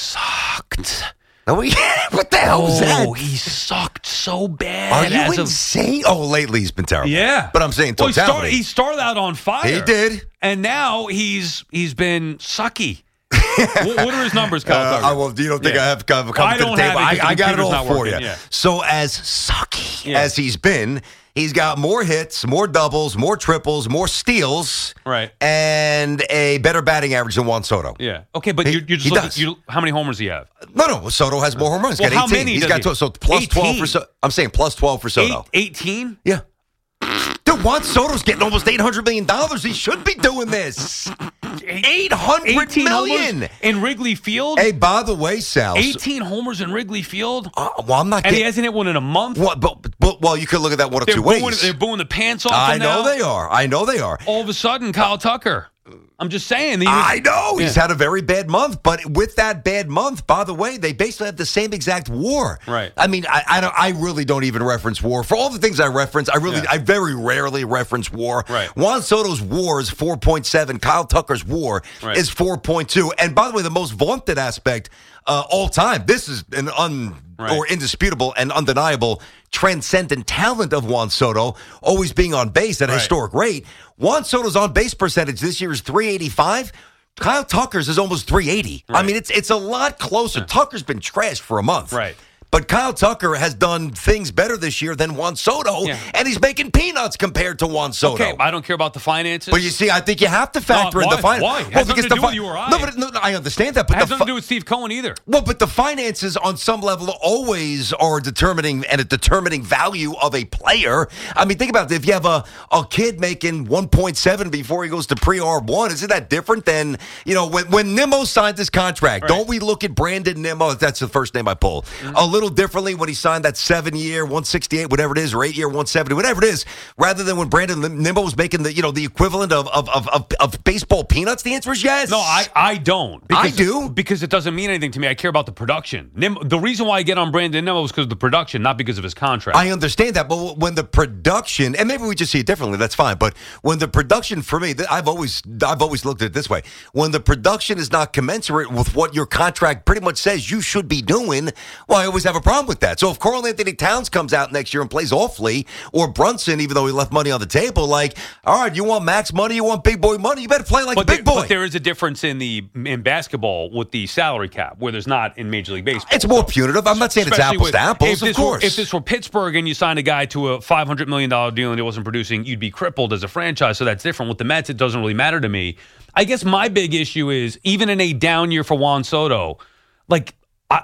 sucked. Oh, what the hell was that? Oh, he sucked so bad. Are you as insane? Of, oh, lately he's been terrible. Yeah, but I'm saying well, he, totality. started, he started out on fire. He did, and now he's he's been sucky. what, what are his numbers, Kyle Tucker? Uh, I will, you don't think yeah. I have come, come I to the don't table? have it I, I got it all for working, you. Yeah. So as sucky yeah. as he's been, he's got more hits, more doubles, more triples, more steals, right, and a better batting average than Juan Soto. Yeah. Okay, but he, you're, you're just he looking, does. You, how many homers do you have? No, no. Soto has more home runs. He's well, got eighteen. How many He's does got he? twelve, so plus eighteen. twelve for Soto. I'm saying plus twelve for Soto. eighteen? Yeah. Dude, Juan Soto's getting almost eight hundred million dollars. He should be doing this. eight hundred million dollars in Wrigley Field? Hey, by the way, Sal. eighteen homers in Wrigley Field? Uh, well, I'm not And getting, he hasn't hit one in a month? What, but, but, well, you could look at that one of they're two booing, ways. They're booing the pants off I him know now. they are. I know they are. All of a sudden, Kyle Tucker. I'm just saying. I know. Yeah. He's had a very bad month. But with that bad month, by the way, they basically have the same exact WAR. Right. I mean, I I, don't, I really don't even reference WAR. For all the things I reference, I really, Yeah. I very rarely reference WAR. Right. Juan Soto's WAR is four point seven. Kyle Tucker's WAR Right. is four point two. And by the way, the most vaunted aspect uh, all time, this is an un Right. or indisputable and undeniable transcendent talent of Juan Soto, always being on base at a Right. historic rate. Juan Soto's on base percentage this year is three eighty-five. Kyle Tucker's is almost three eighty. Right. I mean, it's it's a lot closer. Yeah. Tucker's been trashed for a month. Right. But Kyle Tucker has done things better this year than Juan Soto, Yeah. and he's making peanuts compared to Juan Soto. Okay, I don't care about the finances. But you see, I think you have to factor No, in why? the finances. Why? It has nothing to do with you or I. No, but no, no, I understand that. But it has the nothing fi- to do with Steve Cohen either. well, but the finances on some level always are determining and a determining value of a player. I mean, think about it. If you have a, a kid making one point seven before he goes to pre-R one, isn't that different than, you know, when, when Nimmo signed this contract, Right. don't we look at Brandon Nimmo, that's the first name I pulled, mm-hmm. a little differently when he signed that seven-year, one sixty-eight, whatever it is, or eight-year, one seventy, whatever it is, rather than when Brandon Nimmo was making the, you know, the equivalent of, of, of, of, of baseball peanuts? The answer is yes. No, I, I don't. I Because, do. Because it doesn't mean anything to me. I care about the production. Nim, the reason why I get on Brandon Nimmo is because of the production, not because of his contract. I understand that, but when the production, and maybe we just see it differently, that's fine. But when the production, for me, I've always, I've always looked at it this way: when the production is not commensurate with what your contract pretty much says you should be doing, well, I always have a problem with that. So if Karl Anthony Towns comes out next year and plays awfully, or Brunson, even though he left money on the table, like, all right, you want max money, you want big boy money, you better play like but a big there, boy. But there is a difference in the in basketball with the salary cap, where there's not in Major League Baseball. It's more punitive. I'm not saying it's Especially apples with- to apples, if of this were- course. If this were Pittsburgh and you signed a guy to a five hundred million dollars deal and he wasn't producing, you'd be crippled as a franchise, so that's different. With the Mets, it doesn't really matter to me. I guess my big issue is, even in a down year for Juan Soto, like, I,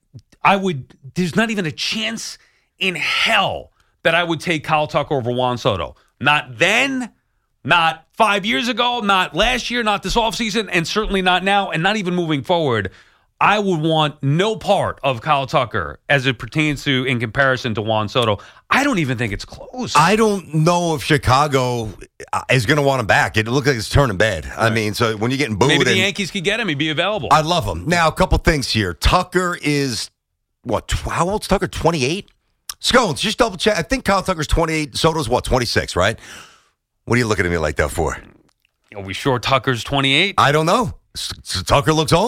I would, there's not even a chance in hell that I would take Kyle Tucker over Juan Soto. Not then, not five years ago, not last year, not this offseason, and certainly not now, and not even moving forward. I would want no part of Kyle Tucker as it pertains to, in comparison to Juan Soto. I don't even think it's close. I don't know if Chicago is going to want him back. It looks like it's turning bad. I mean, so when you're getting booed, Maybe the and Yankees could get him. He'd be available. I love him. Now, a couple things here. Tucker is, what, tw- how old's Tucker? twenty-eight? Scones, just double check. I think Kyle Tucker's twenty-eight. Soto's what, twenty-six, right? What are you looking at me like that for? Are we sure Tucker's twenty-eight? I don't know. S- S- Tucker looks old.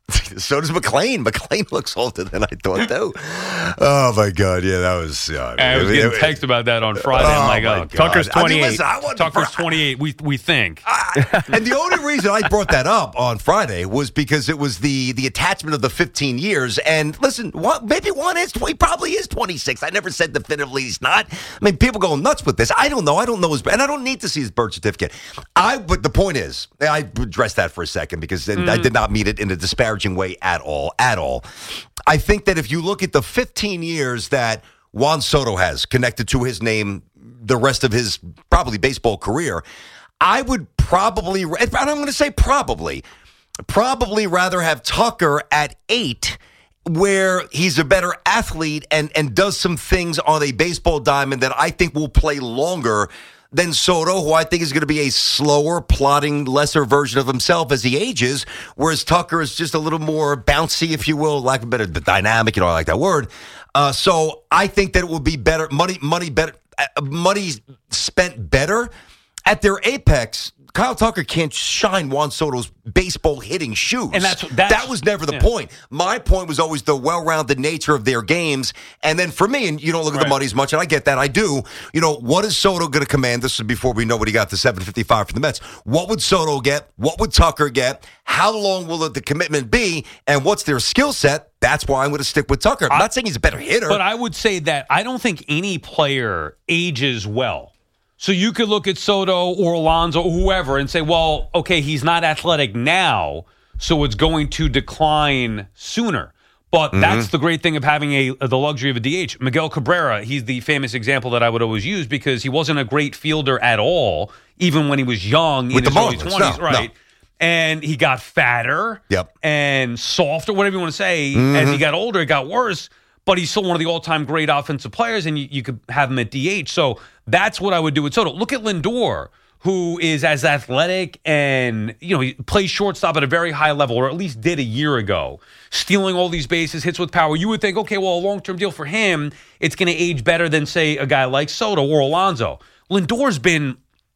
So does McLean. McLean looks older than I thought, too. Oh, my God. Yeah, that was... Uh, I was getting text about that on Friday. Oh, I'm like, my oh, God. Tucker's twenty-eight. I mean, listen, I wasn't- Tucker's twenty-eight, we we think. I, and the only reason I brought that up on Friday was because it was the the attachment of the fifteen years. And listen, what, maybe one is, he probably is twenty-six. I never said definitively he's not. I mean, people go nuts with this. I don't know. I don't know his, and I don't need to see his birth certificate. I, but the point is, I addressed that for a second because mm. I did not mean it in a disparaging way at all, at all. I think that if you look at the fifteen years that Juan Soto has connected to his name the rest of his probably baseball career, I would probably, and I'm going to say probably, probably rather have Tucker at eight, where he's a better athlete and, and does some things on a baseball diamond that I think will play longer than Soto, who I think is going to be a slower, plodding, lesser version of himself as he ages, whereas Tucker is just a little more bouncy, if you will, lack of a better dynamic, you know, I like that word. Uh, so I think that it will be better, money, money better, uh, money spent better at their apex. Kyle Tucker can't shine Juan Soto's baseball hitting shoes. And that's, that's that was never the yeah. point. My point was always the well-rounded nature of their games. And then for me, and you don't look at right. the money as much, and I get that, I do. You know, what is Soto going to command? This is before we know what he got to seven fifty-five for the Mets. What would Soto get? What would Tucker get? How long will the commitment be? And what's their skill set? That's why I'm going to stick with Tucker. I'm I, not saying he's a better hitter. But I would say that I don't think any player ages well. So you could look at Soto or Alonso or whoever and say, well, okay, he's not athletic now, so it's going to decline sooner. But mm-hmm. that's the great thing of having a, a the luxury of a D H. Miguel Cabrera, he's the famous example that I would always use because he wasn't a great fielder at all, even when he was young With in his the early Marlins, twenties, no, right? No. And he got fatter yep. and softer, whatever you want to say. Mm-hmm. As he got older, it got worse. But he's still one of the all-time great offensive players, and you, you could have him at D H. So that's what I would do with Soto. Look at Lindor, who is as athletic and, you know, he plays shortstop at a very high level, or at least did a year ago, stealing all these bases, hits with power. You would think, okay, well, a long-term deal for him, it's going to age better than, say, a guy like Soto or Alonso. Lindor's been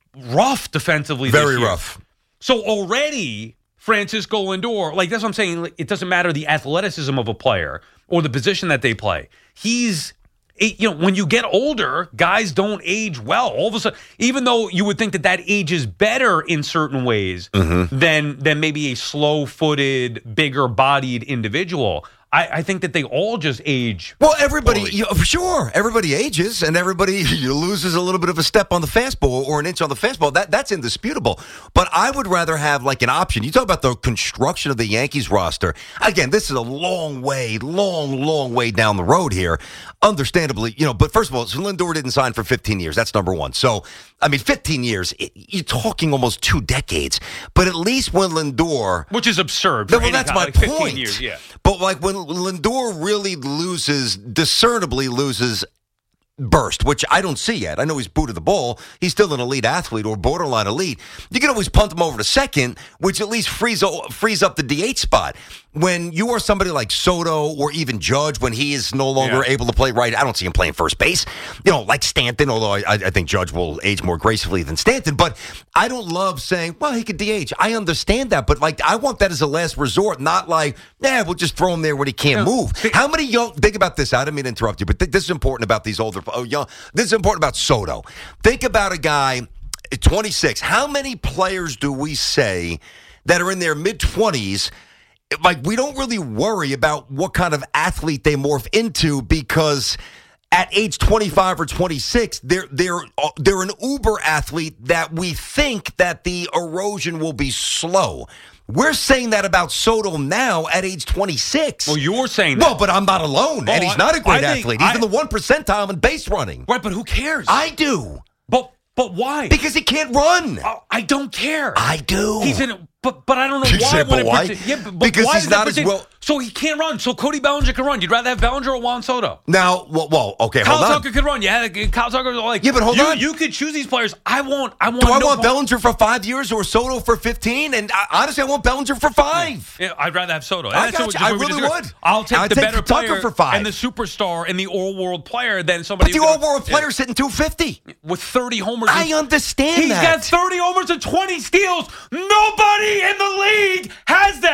rough defensively this Very year. rough. So already, Francisco Lindor, like that's what I'm saying, it doesn't matter the athleticism of a player or the position that they play. He's, you know, when you get older, guys don't age well. All of a sudden, even though you would think that that ages better in certain ways mm-hmm. than, than maybe a slow-footed, bigger-bodied individual, I, I think that they all just age. Well, everybody, you know, sure, everybody ages, and everybody loses a little bit of a step on the fastball or an inch on the fastball. That that's indisputable. But I would rather have like an option. You talk about the construction of the Yankees roster. Again, this is a long way, long, long way down the road here. Understandably, you know. But first of all, so Lindor didn't sign for fifteen years. That's number one. So, I mean, fifteen years. It, you're talking almost two decades. But at least when Lindor, which is absurd. For well, any that's guy, my like fifteen point. Years, yeah. But like when Lindor really loses, discernibly loses burst, which I don't see yet. I know he's booted the ball. He's still an elite athlete or borderline elite. You can always punt him over to second, which at least frees, frees up the D H spot. When you are somebody like Soto or even Judge, when he is no longer yeah. able to play right, I don't see him playing first base. You know, like Stanton, although I, I think Judge will age more gracefully than Stanton. But I don't love saying, well, he could D H. I understand that, but like I want that as a last resort, not like, yeah, we'll just throw him there when he can't no. move. How many young? Think about this. I didn't mean to interrupt you, but th- this is important about these older, oh, young. This is important about Soto. Think about a guy at twenty-six. How many players do we say that are in their mid twenties? Like, we don't really worry about what kind of athlete they morph into because at age twenty-five or twenty-six, they're they're they're an uber athlete that we think that the erosion will be slow. We're saying that about Soto now at age twenty-six. Well, you're saying that. Well, but I'm not alone, oh, and he's not a great I think, athlete. He's I, in the one percentile in base running. Right, but who cares? I do. But but why? Because he can't run. Oh, I don't care. I do. He's in. But but I don't know You why. said, when but it why? Pertain, yeah, but, but because why he's not as pertain, well. So he can't run. So Cody Bellinger can run. You'd rather have Bellinger or Juan Soto? Now, well, well okay, Kyle hold on. Tucker could run. Yeah, Kyle Tucker like. Yeah, but hold you, on. You could choose these players. I want. I want. Do I no want part- Bellinger for five years or Soto for fifteen? And I, honestly, I want Bellinger for five. Yeah, I'd rather have Soto. I That's got what, you. I what we really deserve. would. I'll take I'd the take better Tucker player for five. and the superstar and the all-world player than somebody. But the who all-world yeah. player's hitting two fifty with thirty homers. I understand He's that. He's got thirty homers and twenty steals. Nobody in the league has that.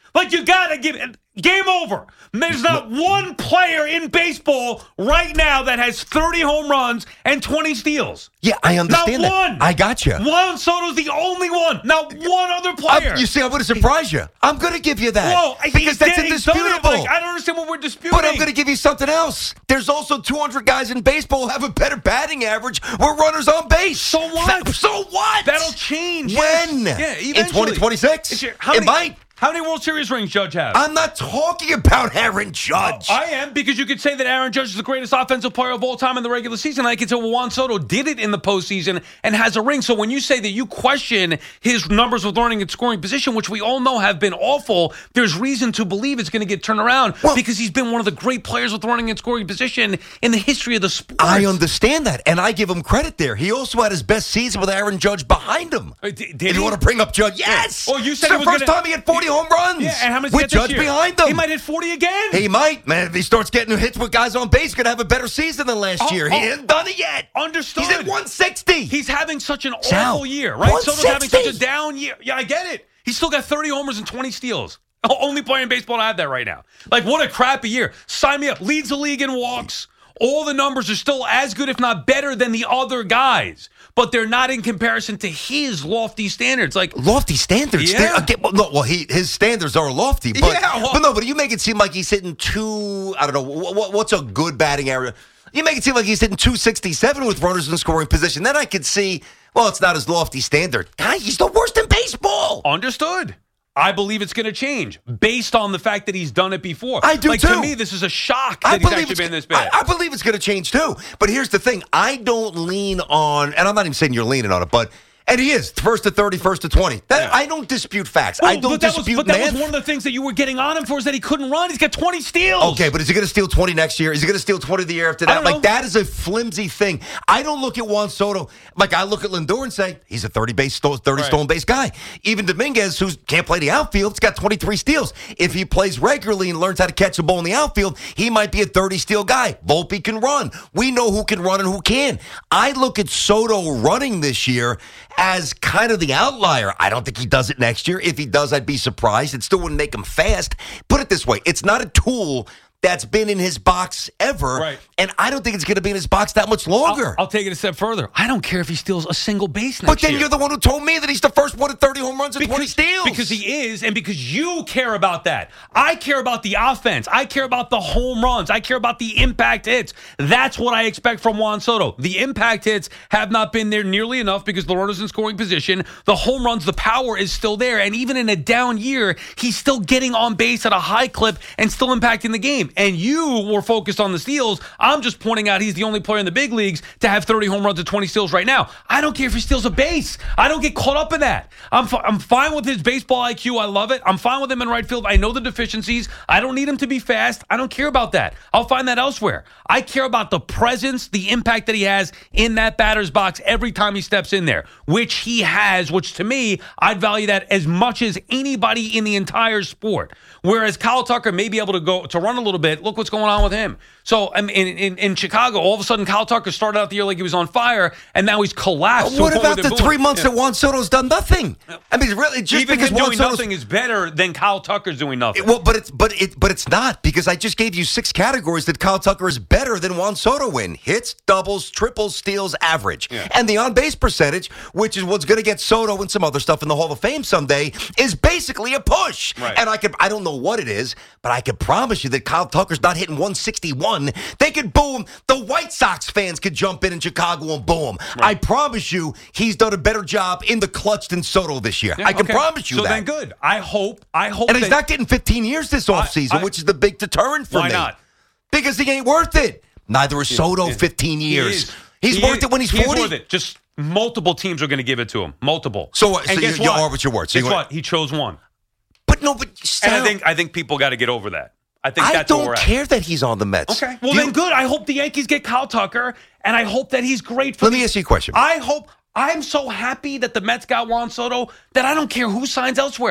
Like, you got to give it. Game over. There's not one player in baseball right now that has thirty home runs and twenty steals. Yeah, I understand not that. one. I got you. Juan Soto's the only one. Not one other player. I'm, you see, I'm going to surprise you. I'm going to give you that. Whoa, because that's did, indisputable. Like, I don't understand what we're disputing. But I'm going to give you something else. There's also two hundred guys in baseball who have a better batting average with runners on base. So what? That, so what? That'll change. When? Yes. Yeah, in twenty twenty-six? Your, how it many, might. How many World Series rings Judge have? I'm not talking about Aaron Judge. Oh, I am, because you could say that Aaron Judge is the greatest offensive player of all time in the regular season. I could say, well, Juan Soto did it in the postseason and has a ring. So when you say that you question his numbers with running and scoring position, which we all know have been awful, there's reason to believe it's going to get turned around well, because he's been one of the great players with running and scoring position in the history of the sport. I understand that, and I give him credit there. He also had his best season with Aaron Judge behind him. Uh, did, did if you want to bring up Judge, yes. Well, you said it's the first gonna, time he had forty home runs. Yeah, and how many with Judge this year? behind him? He might hit forty again. He might, man. If he starts getting hits with guys on base, he's going to have a better season than last oh, year. Oh, he hasn't done it yet. Understood. He's at one sixty. He's having such an Sal, awful year, right? one sixty. Soto's having such a down year. Yeah, I get it. He's still got thirty homers and twenty steals. Only player in baseball to have that right now. Like, what a crappy year. Sign me up. Leads the league in walks. All the numbers are still as good, if not better, than the other guys. But they're not in comparison to his lofty standards. Like lofty standards? Yeah. Again, well, no, well, he, his standards are lofty. But, yeah, well, but no, but you make it seem like he's hitting two, I don't know, what, what's a good batting area? You make it seem like he's hitting two sixty-seven with runners in scoring position. Then I could see, well, it's not his lofty standard. Guy, he's the worst in baseball. Understood. I believe it's going to change based on the fact that he's done it before. I do, like, too. To me, this is a shock that I he's actually been this bad. I, I believe it's going to change, too. But here's the thing. I don't lean on, and I'm not even saying you're leaning on it, but, and he is, first to thirty, first to twenty. That, yeah. I don't dispute facts. Well, I don't but that dispute was, But that math. was one of the things that you were getting on him for, is that he couldn't run. He's got twenty steals. Okay, but is he going to steal twenty next year? Is he going to steal twenty the year after that? Like, that is a flimsy thing. I don't look at Juan Soto, like I look at Lindor and say, he's a thirty base, thirty right. stolen base guy. Even Dominguez, who can't play the outfield, has got twenty-three steals. If he plays regularly and learns how to catch a ball in the outfield, he might be a thirty steal guy. Volpe can run. We know who can run and who can. I look at Soto running this year as kind of the outlier. I don't think he does it next year. If he does, I'd be surprised. It still wouldn't make him fast. Put it this way, it's not a tool that's been in his box ever, right. and I don't think it's going to be in his box that much longer. I'll, I'll take it a step further. I don't care if he steals a single base next But then year. you're the one who told me that he's the first one at thirty home runs and because, twenty steals. Because he is, and because you care about that. I care about the offense. I care about the home runs. I care about the impact hits. That's what I expect from Juan Soto. The impact hits have not been there nearly enough because the runner's in scoring position. The home runs, the power is still there. And even in a down year, he's still getting on base at a high clip and still impacting the game. And you were focused on the steals. I'm just pointing out he's the only player in the big leagues to have thirty home runs and twenty steals right now. I don't care if he steals a base. I don't get caught up in that. I'm f- I'm fine with his baseball I Q. I love it. I'm fine with him in right field. I know the deficiencies. I don't need him to be fast. I don't care about that. I'll find that elsewhere. I care about the presence, the impact that he has in that batter's box every time he steps in there, which he has, which to me, I'd value that as much as anybody in the entire sport. Whereas Kyle Tucker may be able to go to run a little bit. Look what's going on with him. So I mean, in, in, in Chicago, all of a sudden, Kyle Tucker started out the year like he was on fire, and now he's collapsed. What about the three months yeah. that Juan Soto's done nothing? I mean, really, just Even because him Juan doing Soto's, nothing is better than Kyle Tucker's doing nothing. It, well, but it's but it but it's not, because I just gave you six categories that Kyle Tucker is better than Juan Soto in: hits, doubles, triples, steals, average, yeah. and the on base percentage, which is what's going to get Soto and some other stuff in the Hall of Fame someday, is basically a push. Right. And I could I don't know what it is, but I can promise you that Kyle Tucker's not hitting one sixty-one. They could boo him. The White Sox fans could jump in in Chicago and boo him. Right. I promise you, he's done a better job in the clutch than Soto this year. Yeah, I can okay. promise you so that. So then good. I hope, I hope And that, he's not getting fifteen years this offseason, I, which is the big deterrent for why me. Why not? Because he ain't worth it. Neither is Soto yeah. fifteen years. He He's he worth is. it when he's He's forty. Worth it. Just multiple teams are going to give it to him. Multiple. So, and so guess you, you what? are what your word. So guess you what? He chose one. But no, but Sal, and I think I think people got to get over that. I think I that's don't where we're care at. that he's on the Mets. Okay. Well, Do then you, good. I hope the Yankees get Kyle Tucker, and I hope that he's great for Let the, me ask you a question. I hope I'm so happy that the Mets got Juan Soto that I don't care who signs elsewhere.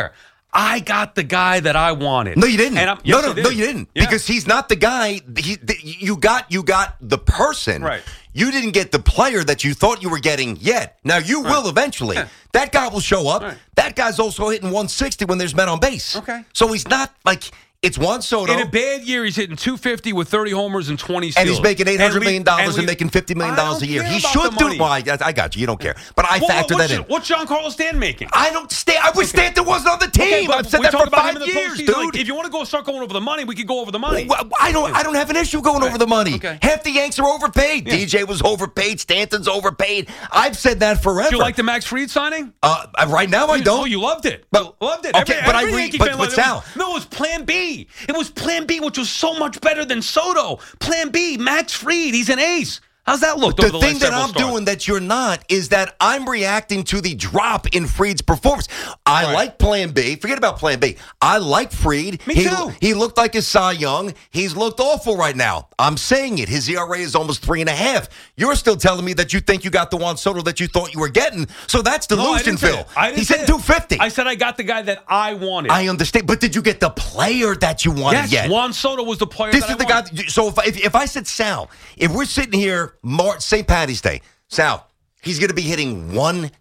I got the guy that I wanted. No, you didn't. And I'm, no, yes, no, I did. no, you didn't. Yeah. Because he's not the guy. He, the, you got, you got the person. Right. You didn't get the player that you thought you were getting yet. Now you Right. will eventually. Yeah. That guy will show up. Right. That guy's also hitting one sixty when there's men on base. Okay. So he's not like it's Juan Soto. In a bad year, he's hitting two fifty with thirty homers and twenty steals. And he's making eight hundred we- million dollars and, we- making fifty million dollars I don't a year. care He about should the do. money. Well, I, I got you. You don't care, but I Well, factor what's, that in. What's Giancarlo Stanton making? I don't stay. I wish Stanton wasn't on the team. Okay, but I've said we that talk for about five him in the years, postseason. dude. Like, if you want to go start going over the money, we could go over the money. Well, I don't. I don't have an issue going Right. over the money. Okay. Half the Yanks are overpaid. Yeah. D J was overpaid. Stanton's overpaid. I've said that forever. Do you like the Max Fried signing? Uh, right now, I You- don't. Oh, you loved it. But- You loved it. okay, every, but I every re- Yankee but- fan but loved it. It Sal- was- No, it was Plan B. It was Plan B, which was so much better than Soto. Plan B, Max Fried. He's an ace. How's that look? The over the thing last that several I'm starts? doing that you're not is that I'm reacting to the drop in Fried's performance. I Right. like Plan B. Forget about Plan B. I like Fried. Me he, too. He looked like a Cy Young. He's looked awful right now. I'm saying it. His E R A is almost three and a half. You're still telling me that you think you got the Juan Soto that you thought you were getting. So that's No, I delusion, didn't say Phil. that. I didn't He's say hitting that. two fifty. I said I got the guy that I wanted. I understand, but did you get the player that you wanted yes, yet? Juan Soto was the player This that is I the guy. wanted. That, so if I, if, if I said Sal, if we're sitting here March Saint Patty's Day, Sal, he's going to be hitting one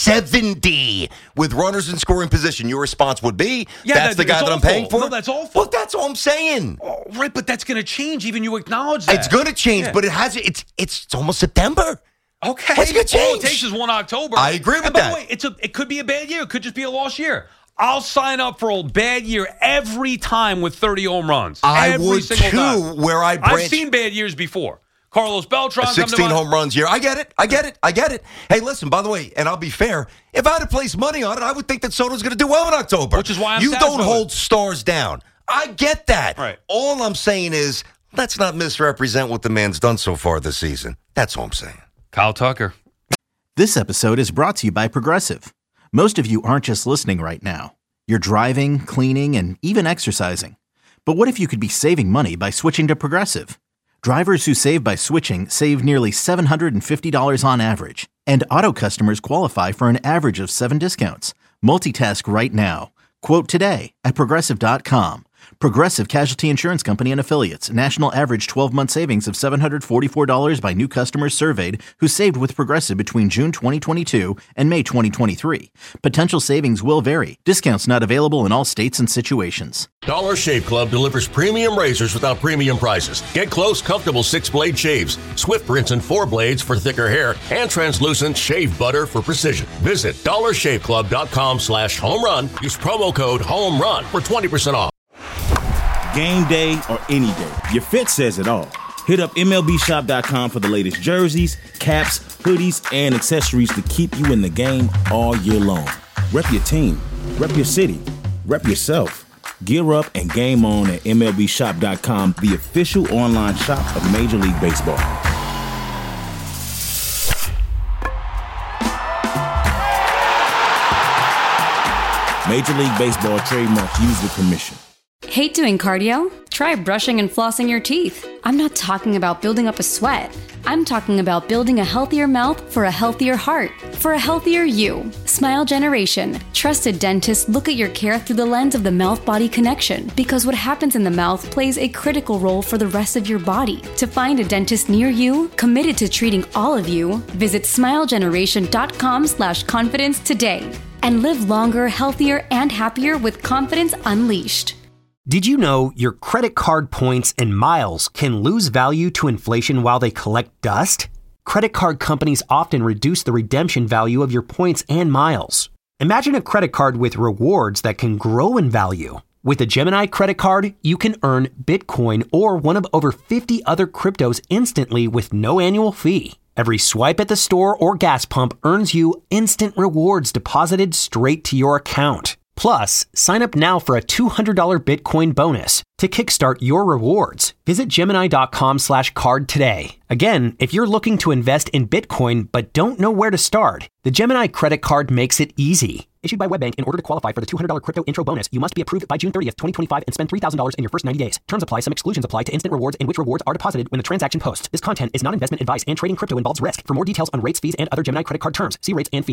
seventy with runners in scoring position. Your response would be, Yeah, that's that- the guy that's that I'm awful. paying for? No, that's awful. Well, that's all I'm saying. Oh, right, but that's going to change. Even you acknowledge that. It's going to change, Yeah. but it has. It's it's, it's almost September. Okay. What's gonna All change? it takes is one October. I agree with and by that. the way, it's a, it could be a bad year. It could just be a lost year. I'll sign up for a bad year every time with thirty home runs. I every would single too, time. where I branch. I've seen bad years before. Carlos Beltran, A come to sixteen mind. home runs year. I get it. I get it. I get it. Hey, listen, by the way, and I'll be fair, if I had to place money on it, I would think that Soto's going to do well in October. Which is why I'm You satisfied don't with hold it. stars down. I get that. Right. All I'm saying is, let's not misrepresent what the man's done so far this season. That's all I'm saying. Kyle Tucker. This episode is brought to you by Progressive. Most of you aren't just listening right now. You're driving, cleaning, and even exercising. But what if you could be saving money by switching to Progressive? Drivers who save by switching save nearly seven hundred fifty dollars on average. And auto customers qualify for an average of seven discounts. Multitask right now. Quote today at Progressive dot com. Progressive Casualty Insurance Company and Affiliates. National average twelve-month savings of seven hundred forty-four dollars by new customers surveyed who saved with Progressive between June twenty twenty-two and May twenty twenty-three. Potential savings will vary. Discounts not available in all states and situations. Dollar Shave Club delivers premium razors without premium prices. Get close, comfortable six-blade shaves, Swift rinse and four blades for thicker hair, and translucent shave butter for precision. Visit dollar shave club dot com slash home run. Use promo code HOMERUN for twenty percent off. Game day or any day, your fit says it all. Hit up M L B shop dot com for the latest jerseys, caps, hoodies, and accessories to keep you in the game all year long. Rep your team, rep your city, rep yourself. Gear up and game on at M L B shop dot com, the official online shop of Major League Baseball. Major League Baseball trademark used with permission. Hate doing cardio? Try brushing and flossing your teeth. I'm not talking about building up a sweat. I'm talking about building a healthier mouth for a healthier heart, for a healthier you. Smile Generation. Trusted dentists look at your care through the lens of the mouth-body connection because what happens in the mouth plays a critical role for the rest of your body. To find a dentist near you, committed to treating all of you, visit smile generation dot com slash confidence today and live longer, healthier, and happier with confidence unleashed. Did you know your credit card points and miles can lose value to inflation while they collect dust? Credit card companies often reduce the redemption value of your points and miles. Imagine a credit card with rewards that can grow in value. With a Gemini credit card, you can earn Bitcoin or one of over fifty other cryptos instantly with no annual fee. Every swipe at the store or gas pump earns you instant rewards deposited straight to your account. Plus, sign up now for a two hundred dollars Bitcoin bonus. To kickstart your rewards, visit Gemini dot com slash card today. Again, if you're looking to invest in Bitcoin but don't know where to start, the Gemini credit card makes it easy. Issued by WebBank, in order to qualify for the two hundred dollars crypto intro bonus, you must be approved by June thirtieth, twenty twenty-five and spend three thousand dollars in your first ninety days. Terms apply. Some exclusions apply to instant rewards in which rewards are deposited when the transaction posts. This content is not investment advice and trading crypto involves risk. For more details on rates, fees, and other Gemini credit card terms, see rates and fees.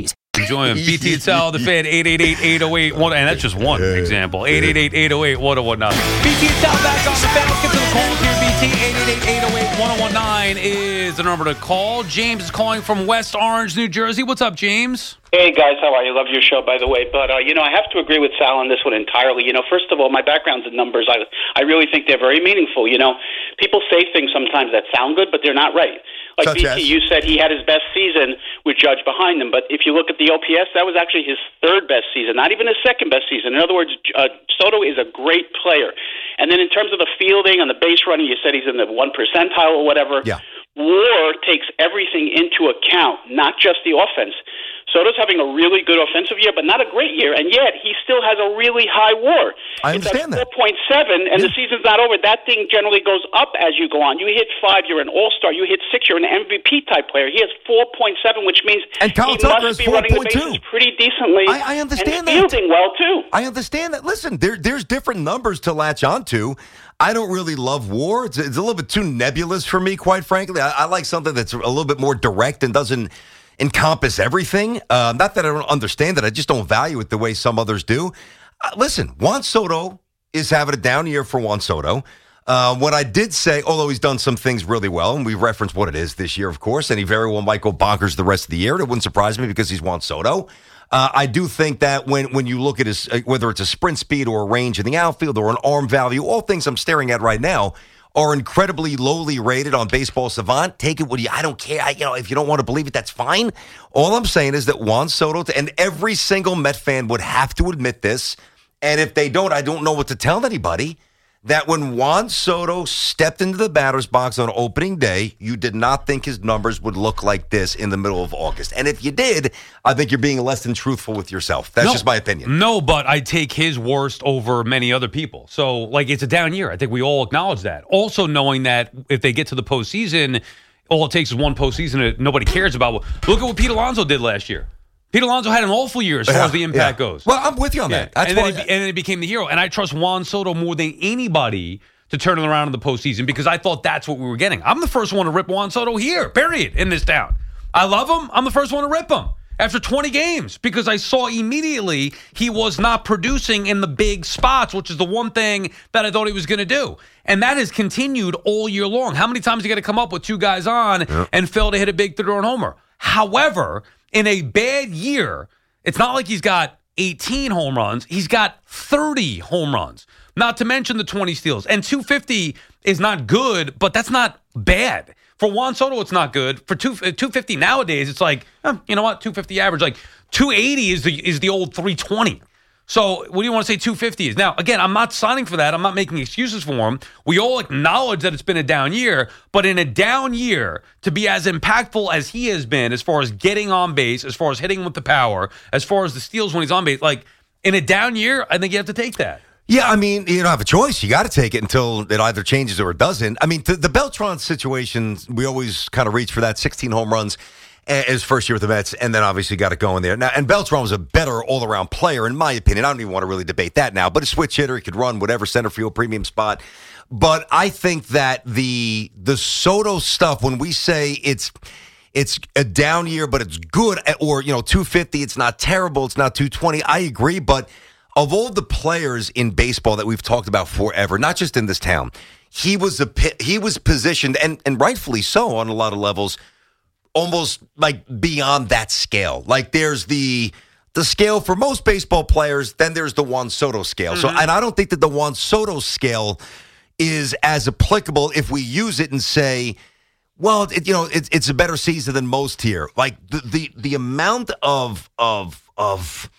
enjoy them. B T and Sal, the fan, eight eight eight, eight oh eight, one and that's just one example. eight eight eight, eight oh eight, one oh one nine. B T and Sal back on the fan. Let's get to the calls here. B T, eight eight eight, eight oh eight, one oh one nine is the number to call. James is calling from West Orange, New Jersey. What's up, James? Hey, guys, how are you? Love your show, by the way. But, uh, you know, I have to agree with Sal on this one entirely. You know, first of all, my background's in numbers. I, I really think they're very meaningful. You know, people say things sometimes that sound good, but they're not right. Like Such B T, as? you said he had his best season with Judge behind him. But if you look at the O P S, that was actually his third best season, not even his second best season. In other words, uh, Soto is a great player. And then in terms of the fielding and the base running, you said he's in the one percentile or whatever. Yeah. WAR takes everything into account, not just the offense. Soto's having a really good offensive year, but not a great year, and yet he still has a really high WAR. I understand it's that. four point seven, and yeah. the season's not over. That thing generally goes up as you go on. You hit five, you're an all-star. You hit six, you're an M V P-type player. He has four point seven, which means and Kyle he Tucker must has be running the bases two. pretty decently. I, I understand and that. fielding well, too. I understand that. Listen, there, there's different numbers to latch onto. I don't really love WAR. It's, it's a little bit too nebulous for me, quite frankly. I, I like something that's a little bit more direct and doesn't encompass everything. Uh, not that I don't understand it. I just don't value it the way some others do. Uh, listen, Juan Soto is having a down year for Juan Soto. Uh, what I did say, although he's done some things really well, and we referenced what it is this year, of course, and he very well might go bonkers the rest of the year. It wouldn't surprise me because he's Juan Soto. Uh, I do think that when, when you look at his, uh, whether it's a sprint speed or a range in the outfield or an arm value, all things I'm staring at right now are incredibly lowly rated on Baseball Savant. Take it with you. I don't care. I, you know, if you don't want to believe it, that's fine. All I'm saying is that Juan Soto, and every single Met fan would have to admit this, and if they don't, I don't know what to tell anybody, that when Juan Soto stepped into the batter's box on opening day, you did not think his numbers would look like this in the middle of August. And if you did, I think you're being less than truthful with yourself. That's no, just my opinion. No, but I take his worst over many other people. So, like, it's a down year. I think we all acknowledge that. Also knowing that if they get to the postseason, all it takes is one postseason that nobody cares about. Look at what Pete Alonso did last year. Pete Alonso had an awful year as far yeah, as the impact yeah. goes. Well, I'm with you on yeah. that. That's and, then why, it, and then it became the hero. And I trust Juan Soto more than anybody to turn it around in the postseason because I thought that's what we were getting. I'm the first one to rip Juan Soto here, period, in this town. I love him. I'm the first one to rip him after twenty games because I saw immediately he was not producing in the big spots, which is the one thing that I thought he was going to do. And that has continued all year long. How many times you got to come up with two guys on yep. and fail to hit a big three-run homer? However, in a bad year, it's not like he's got eighteen home runs. He's got thirty home runs, not to mention the twenty steals. And two fifty is not good, but that's not bad. For Juan Soto, it's not good. For two, two fifty nowadays, it's like, eh, you know what, two fifty average. Like two eighty is the is the old three twenty. So what do you want to say two fifty is? Now, again, I'm not signing for that. I'm not making excuses for him. We all acknowledge that it's been a down year, but in a down year, to be as impactful as he has been as far as getting on base, as far as hitting with the power, as far as the steals when he's on base, like in a down year, I think you have to take that. Yeah, I mean, you don't have a choice. You got to take it until it either changes or it doesn't. I mean, the, the Beltran situation, we always kind of reach for that sixteen home runs his first year with the Mets, and then obviously got it going there. Now, and Beltran was a better all-around player, in my opinion. I don't even want to really debate that now, but a switch hitter, he could run whatever center field premium spot. But I think that the the Soto stuff, when we say it's it's a down year, but it's good, or, you know, two fifty, it's not terrible, it's not two twenty, I agree, but of all the players in baseball that we've talked about forever, not just in this town, he was a he was positioned, and, and rightfully so on a lot of levels, almost like beyond that scale. Like there's the the scale for most baseball players, then there's the Juan Soto scale. Mm-hmm. So, and I don't think that the Juan Soto scale is as applicable if we use it and say, well, it, you know, it, it's a better season than most here. Like the the, the amount of of of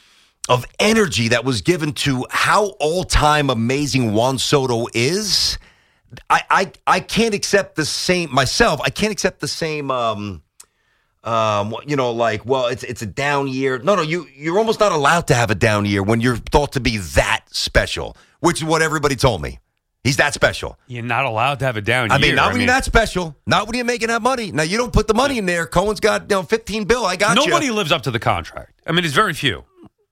of energy that was given to how all-time amazing Juan Soto is, I, I I can't accept the same myself. I can't accept the same. Um, um, you know, like, well, it's it's a down year. No, no, you you're almost not allowed to have a down year when you're thought to be that special, which is what everybody told me. He's that special. You're not allowed to have a down I year. mean, not I when mean, you're that special. Not when you're making that money. Now, you don't put the money in there. Cohen's got, you know, fifteen bill. I got Nobody you. lives up to the contract. I mean, it's very few.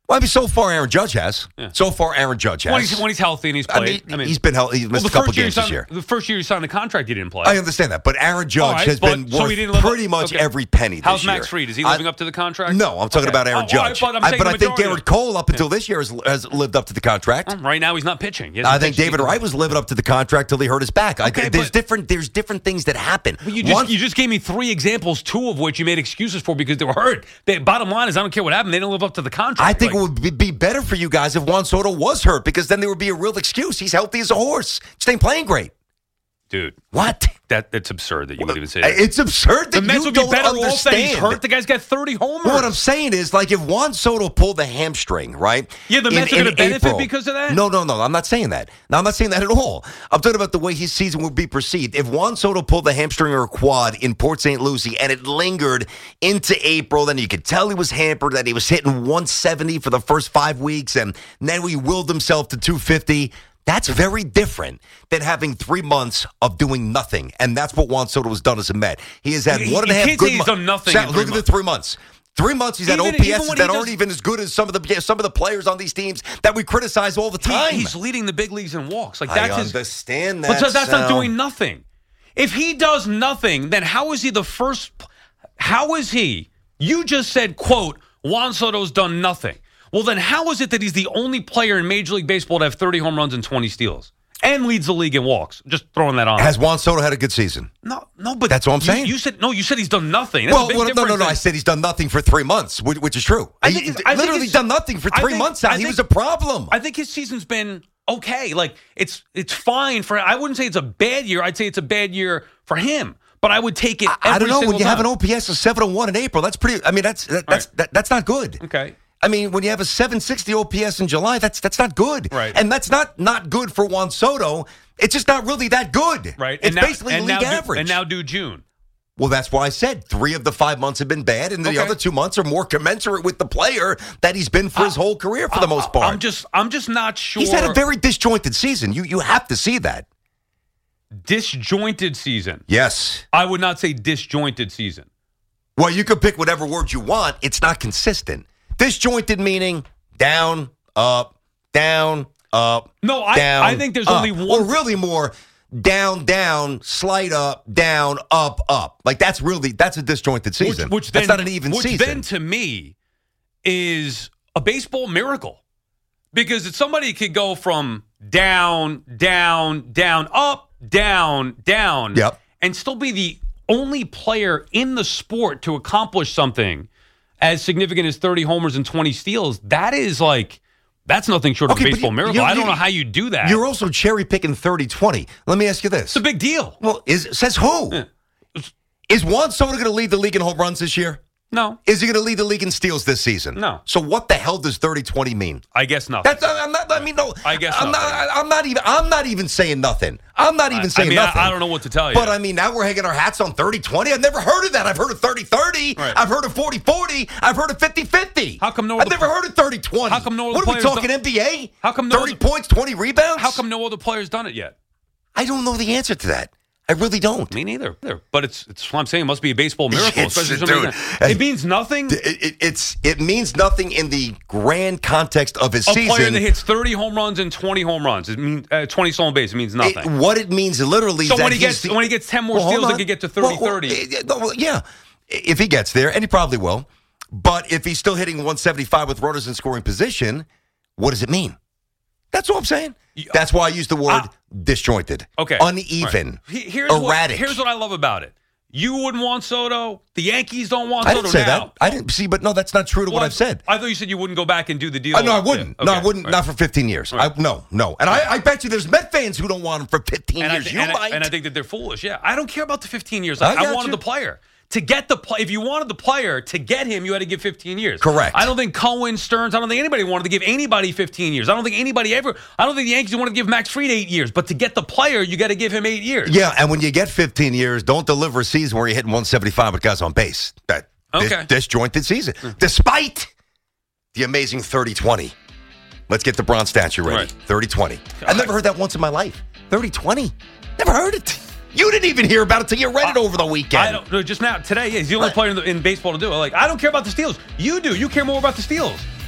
Well, I mean, so far Aaron Judge has. Yeah. So far Aaron Judge has. When he's, when he's healthy and he's I played. mean, I mean, he's been healthy. He's missed well, a couple year games signed, this year. The first year he signed the contract, he didn't play. I understand that, but Aaron Judge right, has but, been so worth he didn't live pretty up, much okay. every penny this How's year. Max Fried? Is he living I, up to the contract? No, I'm talking okay. about Aaron oh, Judge. Well, I, I, but I think Garrett Garrett Cole, up until this year, has, has lived up to the contract. Well, right now, he's not pitching. He I think pitched. David Wright was living up to the contract till he hurt his back. Okay, I, there's but, different. There's different things that happen. But you just One, you just gave me three examples, two of which you made excuses for because they were hurt. The bottom line is, I don't care what happened. They didn't live up to the contract. I think like, it would be, be better for you guys if Juan Soto was hurt, because then there would be a real excuse. He's healthy as a horse. Just ain't playing great. Dude, what? That that's absurd that you would even say that. It's absurd that the Mets you would be don't better understand. off that he's hurt. The guy's got thirty homers. Well, what I'm saying is, like, if Juan Soto pulled the hamstring, right? Yeah, the Mets in, are going to benefit April, because of that? No, no, no. I'm not saying that. No, I'm not saying that at all. I'm talking about the way his season would be perceived. If Juan Soto pulled the hamstring or a quad in Port Saint Lucie and it lingered into April, then you could tell he was hampered, that he was hitting one seventy for the first five weeks, and then he willed himself to two fifty. That's very different than having three months of doing nothing, and that's what Juan Soto has done as a Met. He has had He- one and a you half can't good say he's months. done nothing Sa- in Look three at months. the three months. Three months he's had Even- O P even S when that he aren't does- even as good as some of the some of the players on these teams that we criticize all the time. He, he's leading the big leagues in walks. Like I that's his, understand that. But so that's not Sal. doing nothing. If he does nothing, then how is he the first? How is he? You just said, "quote Juan Soto's done nothing." Well, then how is it that he's the only player in Major League Baseball to have thirty home runs and twenty steals and leads the league in walks? Just throwing that on. Has Juan Soto had a good season? No, no, but that's what I'm you, saying. You said no. You said he's done nothing. That's Well, a big well no, no, difference no. than- I said he's done nothing for three months, which, which is true. I He- think he's it's- I think literally it's- done nothing for I three think- months now. I He think- was a problem. I think his season's been okay. Like it's it's fine for. I wouldn't say it's a bad year. I'd say it's a bad year for him. But I would take it. I, I every don't know. When single you have time. an O P S of seven oh one in April, that's pretty. I mean, that's that, that's right. that, that's not good. Okay. I mean, when you have a seven sixty O P S in July, that's that's not good. Right. And that's not not good for Juan Soto. It's just not really that good. Right. It's and now, basically and league now do, average. and now do June. Well, that's why I said three of the five months have been bad, and the Okay. other two months are more commensurate with the player that he's been for his whole career for the most part. I'm just I'm just not sure. He's had a very disjointed season. You you have to see that. disjointed season. Yes. I would not say disjointed season. Well, you could pick whatever word you want. It's not consistent. Disjointed meaning down, up, down, up. No, I down, I think there's up. only one. Or really more down, down, slight up, down, up, up. Like that's really that's a disjointed season. Which, which then, that's not an even which season. then to me is a baseball miracle. Because if somebody could go from down, down, down, up, down, down, Yep. and still be the only player in the sport to accomplish something as significant as thirty homers and twenty steals, that is like, that's nothing short of Okay, a but baseball you- miracle. you- I don't you- know how you do that. You're also cherry picking thirty twenty. Let me ask you this. It's a big deal. Well, is says who? Yeah. Is Juan Soto going to lead the league in home runs this year? No. Is he going to lead the league in steals this season? No. So what the hell does thirty twenty mean? I guess not. That's I'm not. I mean, no. I guess I'm nothing. not. I'm not even. I'm not even saying nothing. I'm not even I- saying I mean, I- nothing. I don't know what to tell you. But I mean, now we're hanging our hats on thirty twenty. I've never heard of that. I've heard of thirty thirty. Right. I've heard of forty forty. I've heard of fifty fifty. How come no I've other never pl- heard of thirty twenty. How come no other What are we players talking? don't- N B A? How come no thirty other- points, twenty rebounds? How come no other player's done it yet? I don't know the answer to that. I really don't. Me neither. But it's it's what I'm saying. It must be a baseball miracle. It's- especially somebody dude, that- it means nothing. It, it, it's it means nothing in the grand context of his A season. player that hits thirty home runs and twenty home runs. It means uh, twenty stolen base. It means nothing. It- what it means literally so is that when he he's gets the- when he gets ten more Well, hold steals, he on. could get to thirty Well, well, thirty. eh, no, well, yeah, if he gets there, and he probably will. But if he's still hitting one seventy-five with runners in scoring position, what does it mean? That's what I'm saying. That's why I use the word Ah. disjointed. Okay. Uneven. Right. He- Here's erratic. What, here's what I love about it. You wouldn't want Soto. The Yankees don't want I Soto didn't say now. that. I didn't see, but no, that's not true to Well, what I've said. I thought you said you wouldn't go back and do the deal. Uh, no, I wouldn't. Yeah, no, I okay, wouldn't. right. Not for fifteen years. Right. I, no, no. And I, I bet you there's Met fans who don't want him for fifteen And I, years. thi- you and, I, might. and I think that they're foolish. Yeah, I don't care about the fifteen years. I I, I got wanted you. the player. To get the play, if you wanted the player to get him, you had to give fifteen years. Correct. I don't think Cohen, Stearns, I don't think anybody wanted to give anybody fifteen years. I don't think anybody ever. I don't think the Yankees wanted to give Max Fried eight years. But to get the player, you got to give him eight years. Yeah, and when you get fifteen years, don't deliver a season where you're hitting one seventy-five with guys on base. That dis- Okay. disjointed season, despite the amazing thirty twenty. Let's get the bronze statue ready. Right. thirty twenty. I've never heard that once in my life. thirty twenty. Never heard it. You didn't even hear about it till you read it over the weekend. I don't. no, Just now, today, yeah, he's the only player in, the, in baseball to do it. Like, I don't care about the steals. You do. You care more about the steals.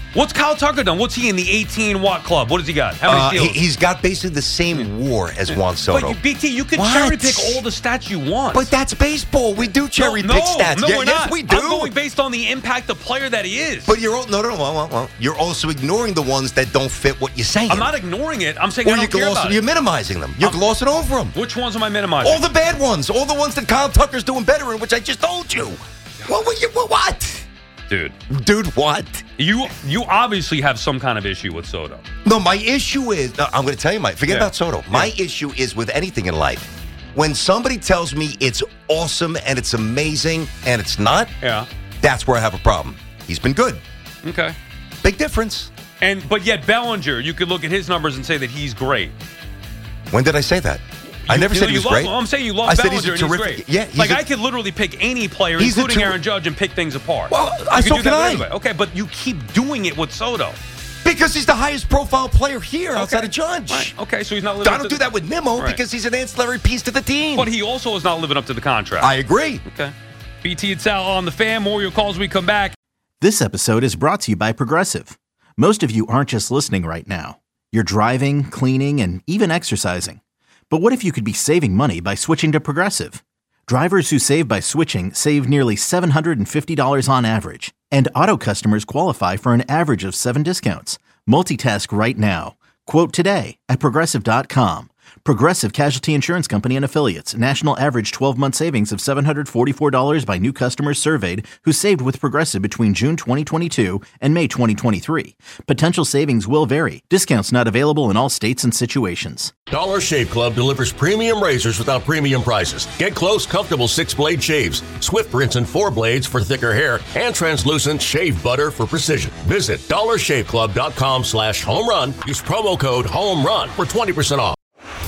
What's Kyle Tucker done? What's he in the eighteen watt club? What does he got? How many Uh, steals? he, he's got basically the same war as Juan Soto. But you, B T, you could What? cherry pick all the stats you want. But that's baseball. We do cherry no, pick no, stats. No, Yeah, we're yes, not. we do. I'm going based on the impact of player that he is. But you're all, no, no, no, well, well, well, you're also ignoring the ones that don't fit what you're saying. I'm not ignoring it. I'm saying or I don't you're care glossing, about You're it. minimizing them. You're I'm, glossing over them. Which ones am I minimizing? All the bad ones. All the ones that Kyle Tucker's doing better in, which I just told you. What? What? you- what? Dude. Dude, what? You you obviously have some kind of issue with Soto. No, my issue is, no, I'm going to tell you, Mike, forget Yeah. about Soto. My Yeah. issue is with anything in life. When somebody tells me it's awesome and it's amazing and it's not, Yeah. that's where I have a problem. He's been good. Okay. Big difference. And but yet Bellinger, you could look at his numbers and say that he's great. When did I say that? I You- never you said know, he was you love great. him. I'm saying you love I said Bellinger he's a and he's terrific. great. Yeah, he's like a- I could literally pick any player, He's a including ter- Aaron Judge, and pick things apart. Well, You I could so do can that I. anyway. Okay, but you keep doing it with Soto. Because he's the highest profile player here Okay. outside of Judge. Right. Okay, so he's not living I up don't to do the- that with Nimmo Right. because he's an ancillary piece to the team. But he also is not living up to the contract. I agree. Okay. B T and Sal on the Fan. More of your calls when we come back. This episode is brought to you by Progressive. Most of you aren't just listening right now. You're driving, cleaning, and even exercising. But what if you could be saving money by switching to Progressive? Drivers who save by switching save nearly seven hundred fifty dollars on average. And auto customers qualify for an average of seven discounts. Multitask right now. Quote today at Progressive dot com. Progressive Casualty Insurance Company and Affiliates. National average twelve-month savings of seven hundred forty-four dollars by new customers surveyed who saved with Progressive between June twenty twenty-two and May twenty twenty-three. Potential savings will vary. Discounts not available in all states and situations. Dollar Shave Club delivers premium razors without premium prices. Get close, comfortable six-blade shaves, Swift rinse and four blades for thicker hair, and translucent shave butter for precision. Visit dollar shave club dot com slash home run. Use promo code HOMERUN for twenty percent off.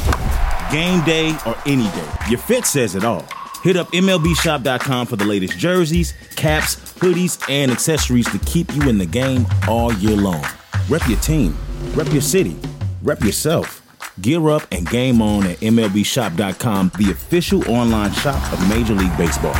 Game day or any day, your fit says it all. Hit up M L B shop dot com for the latest jerseys, caps, hoodies, and accessories to keep you in the game all year long. Rep your team, rep your city, rep yourself. Gear up and game on at M L B shop dot com, the official online shop of Major League Baseball.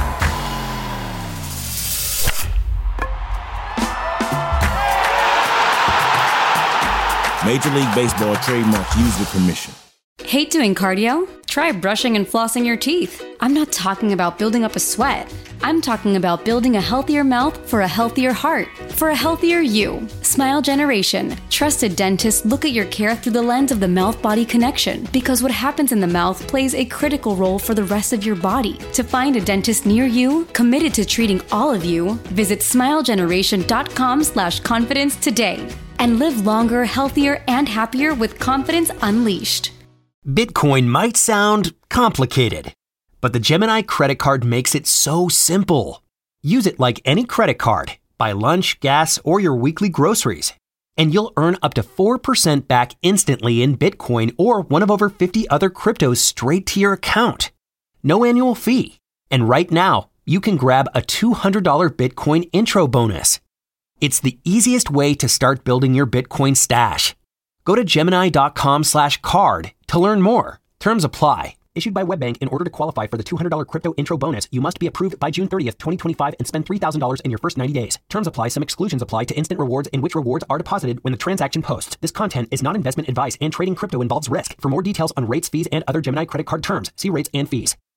Major League Baseball trademark used with permission. Hate doing cardio? Try brushing and flossing your teeth. I'm not talking about building up a sweat. I'm talking about building a healthier mouth for a healthier heart, for a healthier you. Smile Generation. Trusted dentists look at your care through the lens of the mouth-body connection because what happens in the mouth plays a critical role for the rest of your body. To find a dentist near you, committed to treating all of you, visit smile generation dot com slash confidence today and live longer, healthier, and happier with confidence unleashed. Bitcoin might sound complicated, but the Gemini credit card makes it so simple. Use it like any credit card. Buy lunch, gas, or your weekly groceries, and you'll earn up to four percent back instantly in Bitcoin or one of over fifty other cryptos straight to your account. No annual fee. And right now, you can grab a two hundred dollars Bitcoin intro bonus. It's the easiest way to start building your Bitcoin stash. Go to Gemini dot com slash card to learn more. Terms apply. Issued by WebBank. In order to qualify for the two hundred dollars crypto intro bonus, you must be approved by June thirtieth, twenty twenty-five and spend three thousand dollars in your first ninety days. Terms apply. Some exclusions apply to instant rewards in which rewards are deposited when the transaction posts. This content is not investment advice and trading crypto involves risk. For more details on rates, fees, and other Gemini credit card terms, see rates and fees.